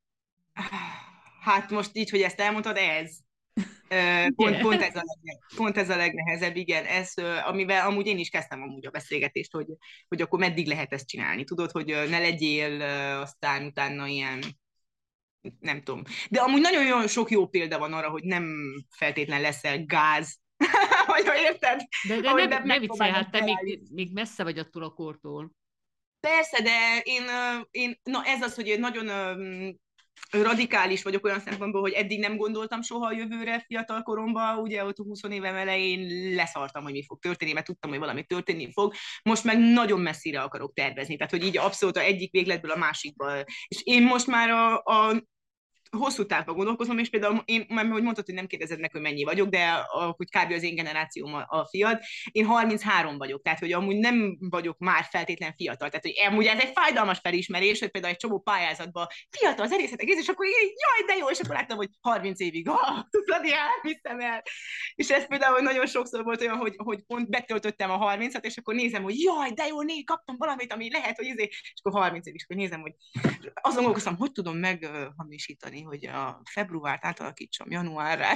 Hát most így, hogy ezt elmondtad, ez.
Ugye?
Pont ez a legnehezebb, igen, amivel amúgy én is kezdtem amúgy a beszélgetést, hogy akkor meddig lehet ezt csinálni. Tudod, hogy ne legyél aztán utána ilyen, nem tudom. De amúgy nagyon sok jó példa van arra, hogy nem feltétlen leszel gáz, vagy ha érted,
De
ahogy
ne viccelj,
megpróbálod
hát te
felállítani.
még messze vagy attól a kortól.
Persze, de na ez az, hogy én nagyon radikális vagyok olyan szempontból, hogy eddig nem gondoltam soha a jövőre fiatal koromban, ugye ott 20 évem elején leszartam, hogy mi fog történni, mert tudtam, hogy valami történni fog. Most meg nagyon messzire akarok tervezni, tehát hogy így abszolút a egyik végletből a másikba. És én most már a hosszú távban gondolkozom, és például én, már hogy mondtad, hogy nem kérdezed meg, hogy mennyi vagyok, de hogy kb. Az én generációm a fiad, én 33 vagyok, tehát hogy amúgy nem vagyok már feltétlen fiatal, tehát hogy amúgy ez egy fájdalmas felismerés, hogy például egy csomó pályázatban fiatal az erészetek, és akkor én, jaj, de jó, és akkor láttam, hogy 30 évig, tudod, viszem el. És ez például nagyon sokszor volt olyan, hogy pont betöltöttem a 30-at, és akkor nézem, hogy jaj, de jó, kaptam valamit, ami lehet, hogy és akkor 30 évig, és akkor nézem, hogy azon gondolkoztam, hogy tudom meghamisítani, hogy a februárt átalakítsam januárra.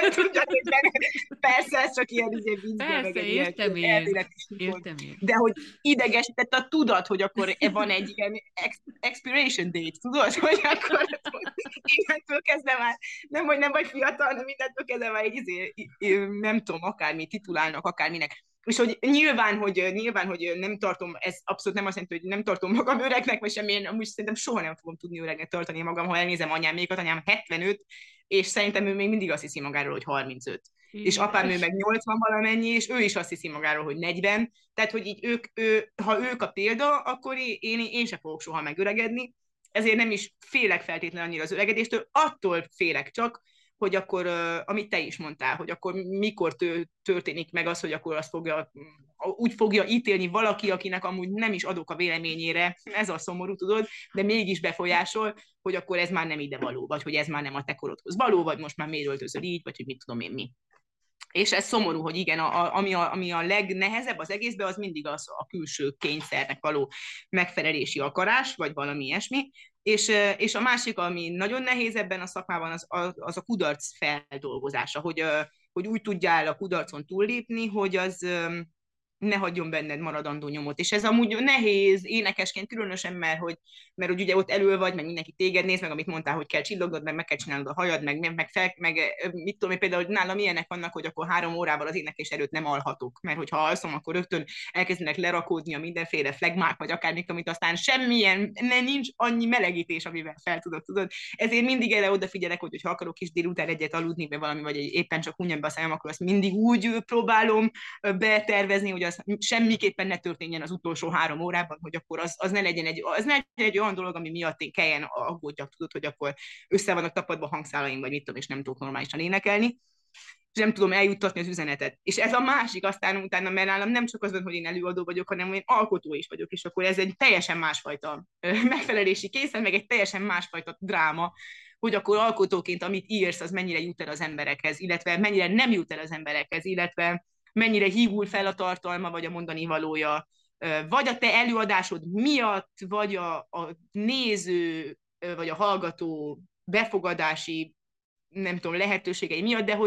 Persze, ez csak ilyen viccből, meg
Persze,
egy ilyen
értem én.
elméleti volt.
Értem én.
De hogy idegesített a tudat, hogy akkor van egy ilyen expiration date, tudod, hogy akkor innentől kezdve már nem, hogy nem vagy fiatal, hanem mindentől kezdve már egy nem tudom, akármi titulálnak, akárminek. És hogy nyilván, hogy nem tartom, ez abszolút nem azt jelenti, hogy nem tartom magam öregnek, vagy semmilyen, amúgy szerintem soha nem fogom tudni öregnek tartani magam, ha elnézem anyámékat, anyám 75, és szerintem ő még mindig azt hiszi magáról, hogy 35. És apám ő meg 80 valamennyi, és ő is azt hiszi magáról, hogy 40. Tehát, hogy így ha ők a példa, akkor én sem fogok soha megöregedni, ezért nem is félek feltétlenül annyira az öregedéstől, attól félek csak, hogy akkor, amit te is mondtál, hogy akkor mikor történik meg az, hogy akkor úgy fogja ítélni valaki, akinek amúgy nem is adok a véleményére, ez a szomorú, tudod, de mégis befolyásol, hogy akkor ez már nem ide való, vagy hogy ez már nem a te korodhoz való, vagy most már miért öltözöl így, vagy hogy mit tudom én mi. És ez szomorú, hogy igen, ami a legnehezebb az egészben, az mindig az a külső kényszernek való megfelelési akarás, vagy valami ilyesmi. És a másik, ami nagyon nehéz ebben a szakmában, az a kudarc feldolgozása, hogy úgy tudjál a kudarcon túllépni, hogy az ne hagyjon benned maradandó nyomot. És ez amúgy nehéz énekesként, különösen, mert hogy ugye ott elő vagy, meg mindenki téged néz, meg amit mondtál, hogy kell csillognod, meg kell csinálnod a hajad, meg mit tudom én, például hogy nálam ilyenek vannak, hogy akkor 3 órával az éneklés előtt nem alhatok, mert hogyha alszom, akkor rögtön elkezdenek lerakódni a mindenféle flegmák, vagy akármik, amit aztán semmilyen, nincs annyi melegítés, amivel fel tudod. Ezért mindig erre odafigyelek, hogy ha akarok is délután egyet aludni, vagy valami, vagy éppen csak hunyan be a szemem, akkor azt mindig úgy próbálom betervezni, hogy az semmiképpen ne történjen az utolsó 3 órában, hogy akkor az ne legyen egy olyan dolog, ami miatt én kelljen aggódjak, tudod, hogy akkor össze vannak tapadva hangszálaim, vagy mit tudom, és nem tudok normálisan énekelni, és nem tudom eljuttatni az üzenetet. És ez a másik aztán utána, mert nálam nem csak az van, hogy én előadó vagyok, hanem én alkotó is vagyok, és akkor ez egy teljesen másfajta megfelelési készen, meg egy teljesen másfajta dráma, hogy akkor alkotóként, amit írsz, az mennyire jut el az emberekhez, illetve mennyire nem jut el az emberekhez, illetve mennyire hígul fel a tartalma, vagy a mondani valója, vagy a te előadásod miatt, vagy a néző, vagy a hallgató befogadási, nem tudom, lehetőségei miatt, de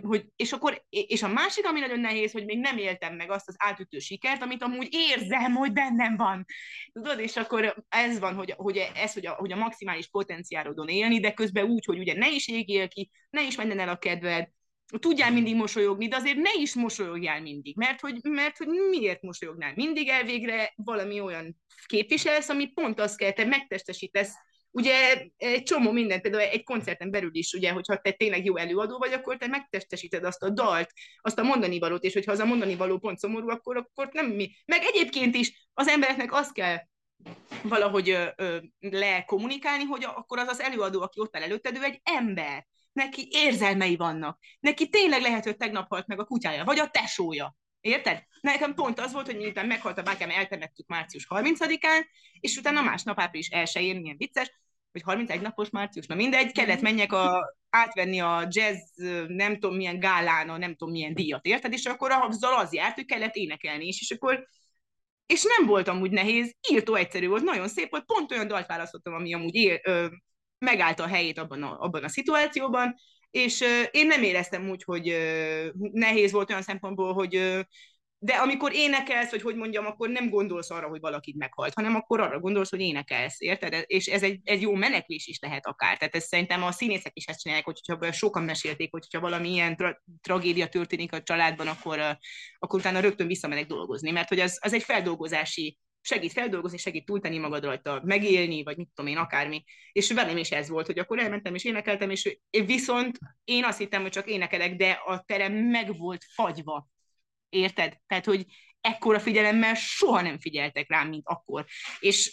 és a másik, ami nagyon nehéz, hogy még nem éltem meg azt az átütő sikert, amit amúgy érzem, hogy bennem van. Tudod, és akkor ez van, hogy a maximális potenciálodon élni, de közben úgy, hogy ugye ne is égjél ki, ne is menjen el a kedved, tudjál mindig mosolyogni, de azért ne is mosolyogjál mindig, mert hogy miért mosolyognál mindig, elvégre valami olyan képviselsz, ami pont azt kell, te megtestesítesz. Ugye egy csomó minden, például egy koncerten belül is, ugye, hogyha te tényleg jó előadó vagy, akkor te megtestesíted azt a dalt, azt a mondani valót, és hogyha az a mondani való pont szomorú, akkor nem mi. Meg egyébként is az embereknek azt kell valahogy lekommunikálni, hogy akkor az előadó, aki ott áll előtted, ő egy ember. Neki érzelmei vannak. Neki tényleg lehet, hogy tegnap halt meg a kutyája, vagy a tesója. Érted? Nekem pont az volt, hogy miután meghalt a bátyám, eltemettük március 30-án, és utána másnap április 1-én, milyen vicces, hogy 31 napos március, na mindegy, kellett menjek átvenni a jazz, nem tudom milyen gálán, a nem tudom milyen díjat, érted? És akkor azzal az járt, hogy kellett énekelni is, és akkor és nem volt amúgy nehéz, írtó egyszerű volt, nagyon szép volt, pont olyan dalt választottam, ami amúgy megállta a helyét abban a szituációban, és én nem éreztem úgy, hogy nehéz volt olyan szempontból, hogy de amikor énekelsz, vagy hogy mondjam, akkor nem gondolsz arra, hogy valakit meghalt, hanem akkor arra gondolsz, hogy énekelsz, érted? És ez egy jó meneklés is lehet akár. Tehát ez szerintem a színészek is ezt csinálják, hogyha sokan mesélték, hogyha valami ilyen tragédia történik a családban, akkor utána rögtön visszamenek dolgozni, mert hogy az egy feldolgozási, segít feldolgozni, segít túltenni magad rajta, megélni, vagy mit tudom én, akármi. És velem is ez volt, hogy akkor elmentem és énekeltem, és viszont én azt hittem, hogy csak énekelek, de a terem meg volt fagyva. Érted? Tehát, hogy ekkora figyelemmel soha nem figyeltek rám, mint akkor. És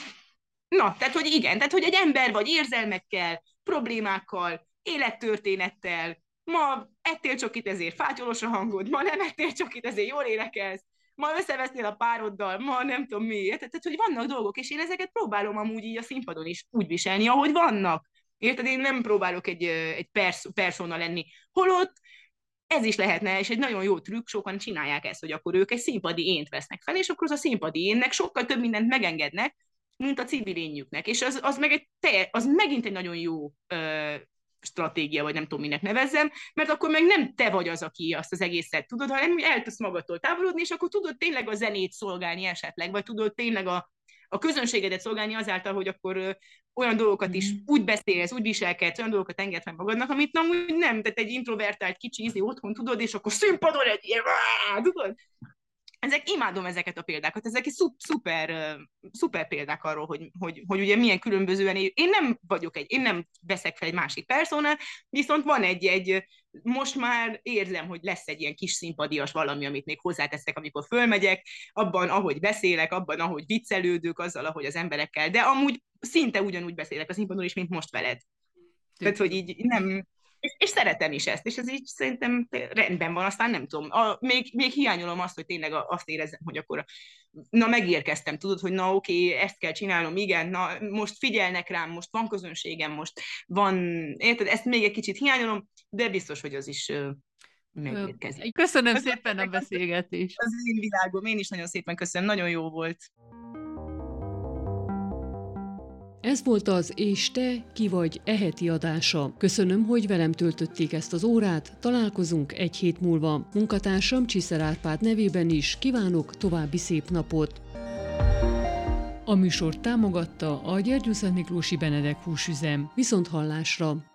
na, tehát, hogy igen, tehát, hogy egy ember vagy érzelmekkel, problémákkal, élettörténettel, ma ettél csokit, ezért fátyolos a hangod, ma nem ettél csokit, ezért jól énekelsz, ma összevesznél a pároddal, ma nem tudom miért. Tehát, hogy vannak dolgok, és én ezeket próbálom amúgy így a színpadon is úgy viselni, ahogy vannak. Érted? Én nem próbálok egy persona lenni. Holott ez is lehetne, és egy nagyon jó trükk, sokan csinálják ezt, hogy akkor ők egy színpadi ént vesznek fel, és akkor az a színpadi énnek sokkal több mindent megengednek, mint a civil énjüknek. És az megint egy nagyon jó stratégia, vagy nem tudom, minek nevezzem, mert akkor meg nem te vagy az, aki azt az egészet tudod, hanem el tudsz magadtól távolodni, és akkor tudod tényleg a zenét szolgálni esetleg, vagy tudod tényleg a közönségedet szolgálni azáltal, hogy akkor olyan dolgokat is úgy beszélsz, úgy viselkedsz, olyan dolgokat engedsz meg magadnak, amit úgy nem, tehát egy introvertált kicsi otthon tudod, és akkor színpadon egy ilyen, tudod? Imádom ezeket a példákat, ezek szuper példák arról, hogy ugye milyen különbözően én nem veszek fel egy másik personát, viszont van most már érzem, hogy lesz egy ilyen kis színpadias valami, amit még hozzáteszek, amikor fölmegyek, abban, ahogy beszélek, abban, ahogy viccelődök, azzal, ahogy az emberekkel, de amúgy szinte ugyanúgy beszélek a színpadon is, mint most veled. Tehát, hogy így nem... És szeretem is ezt, és ez így szerintem rendben van, aztán nem tudom. Még hiányolom azt, hogy tényleg azt érezzem, hogy akkor megérkeztem, tudod, hogy oké, ezt kell csinálnom, igen, most figyelnek rám, most van közönségem, most van, érted, ezt még egy kicsit hiányolom, de biztos, hogy az is megérkezik.
Köszönöm szépen a beszélgetést.
Az én világom, én is nagyon szépen köszönöm, nagyon jó volt.
Ez volt az És te, ki vagy heti adása. Köszönöm, hogy velem töltötték ezt az órát, találkozunk egy hét múlva. Munkatársam Csiszer Árpád nevében is kívánok további szép napot. A műsort támogatta a Gyergyószentmiklósi Benedek húsüzem. Viszonthallásra!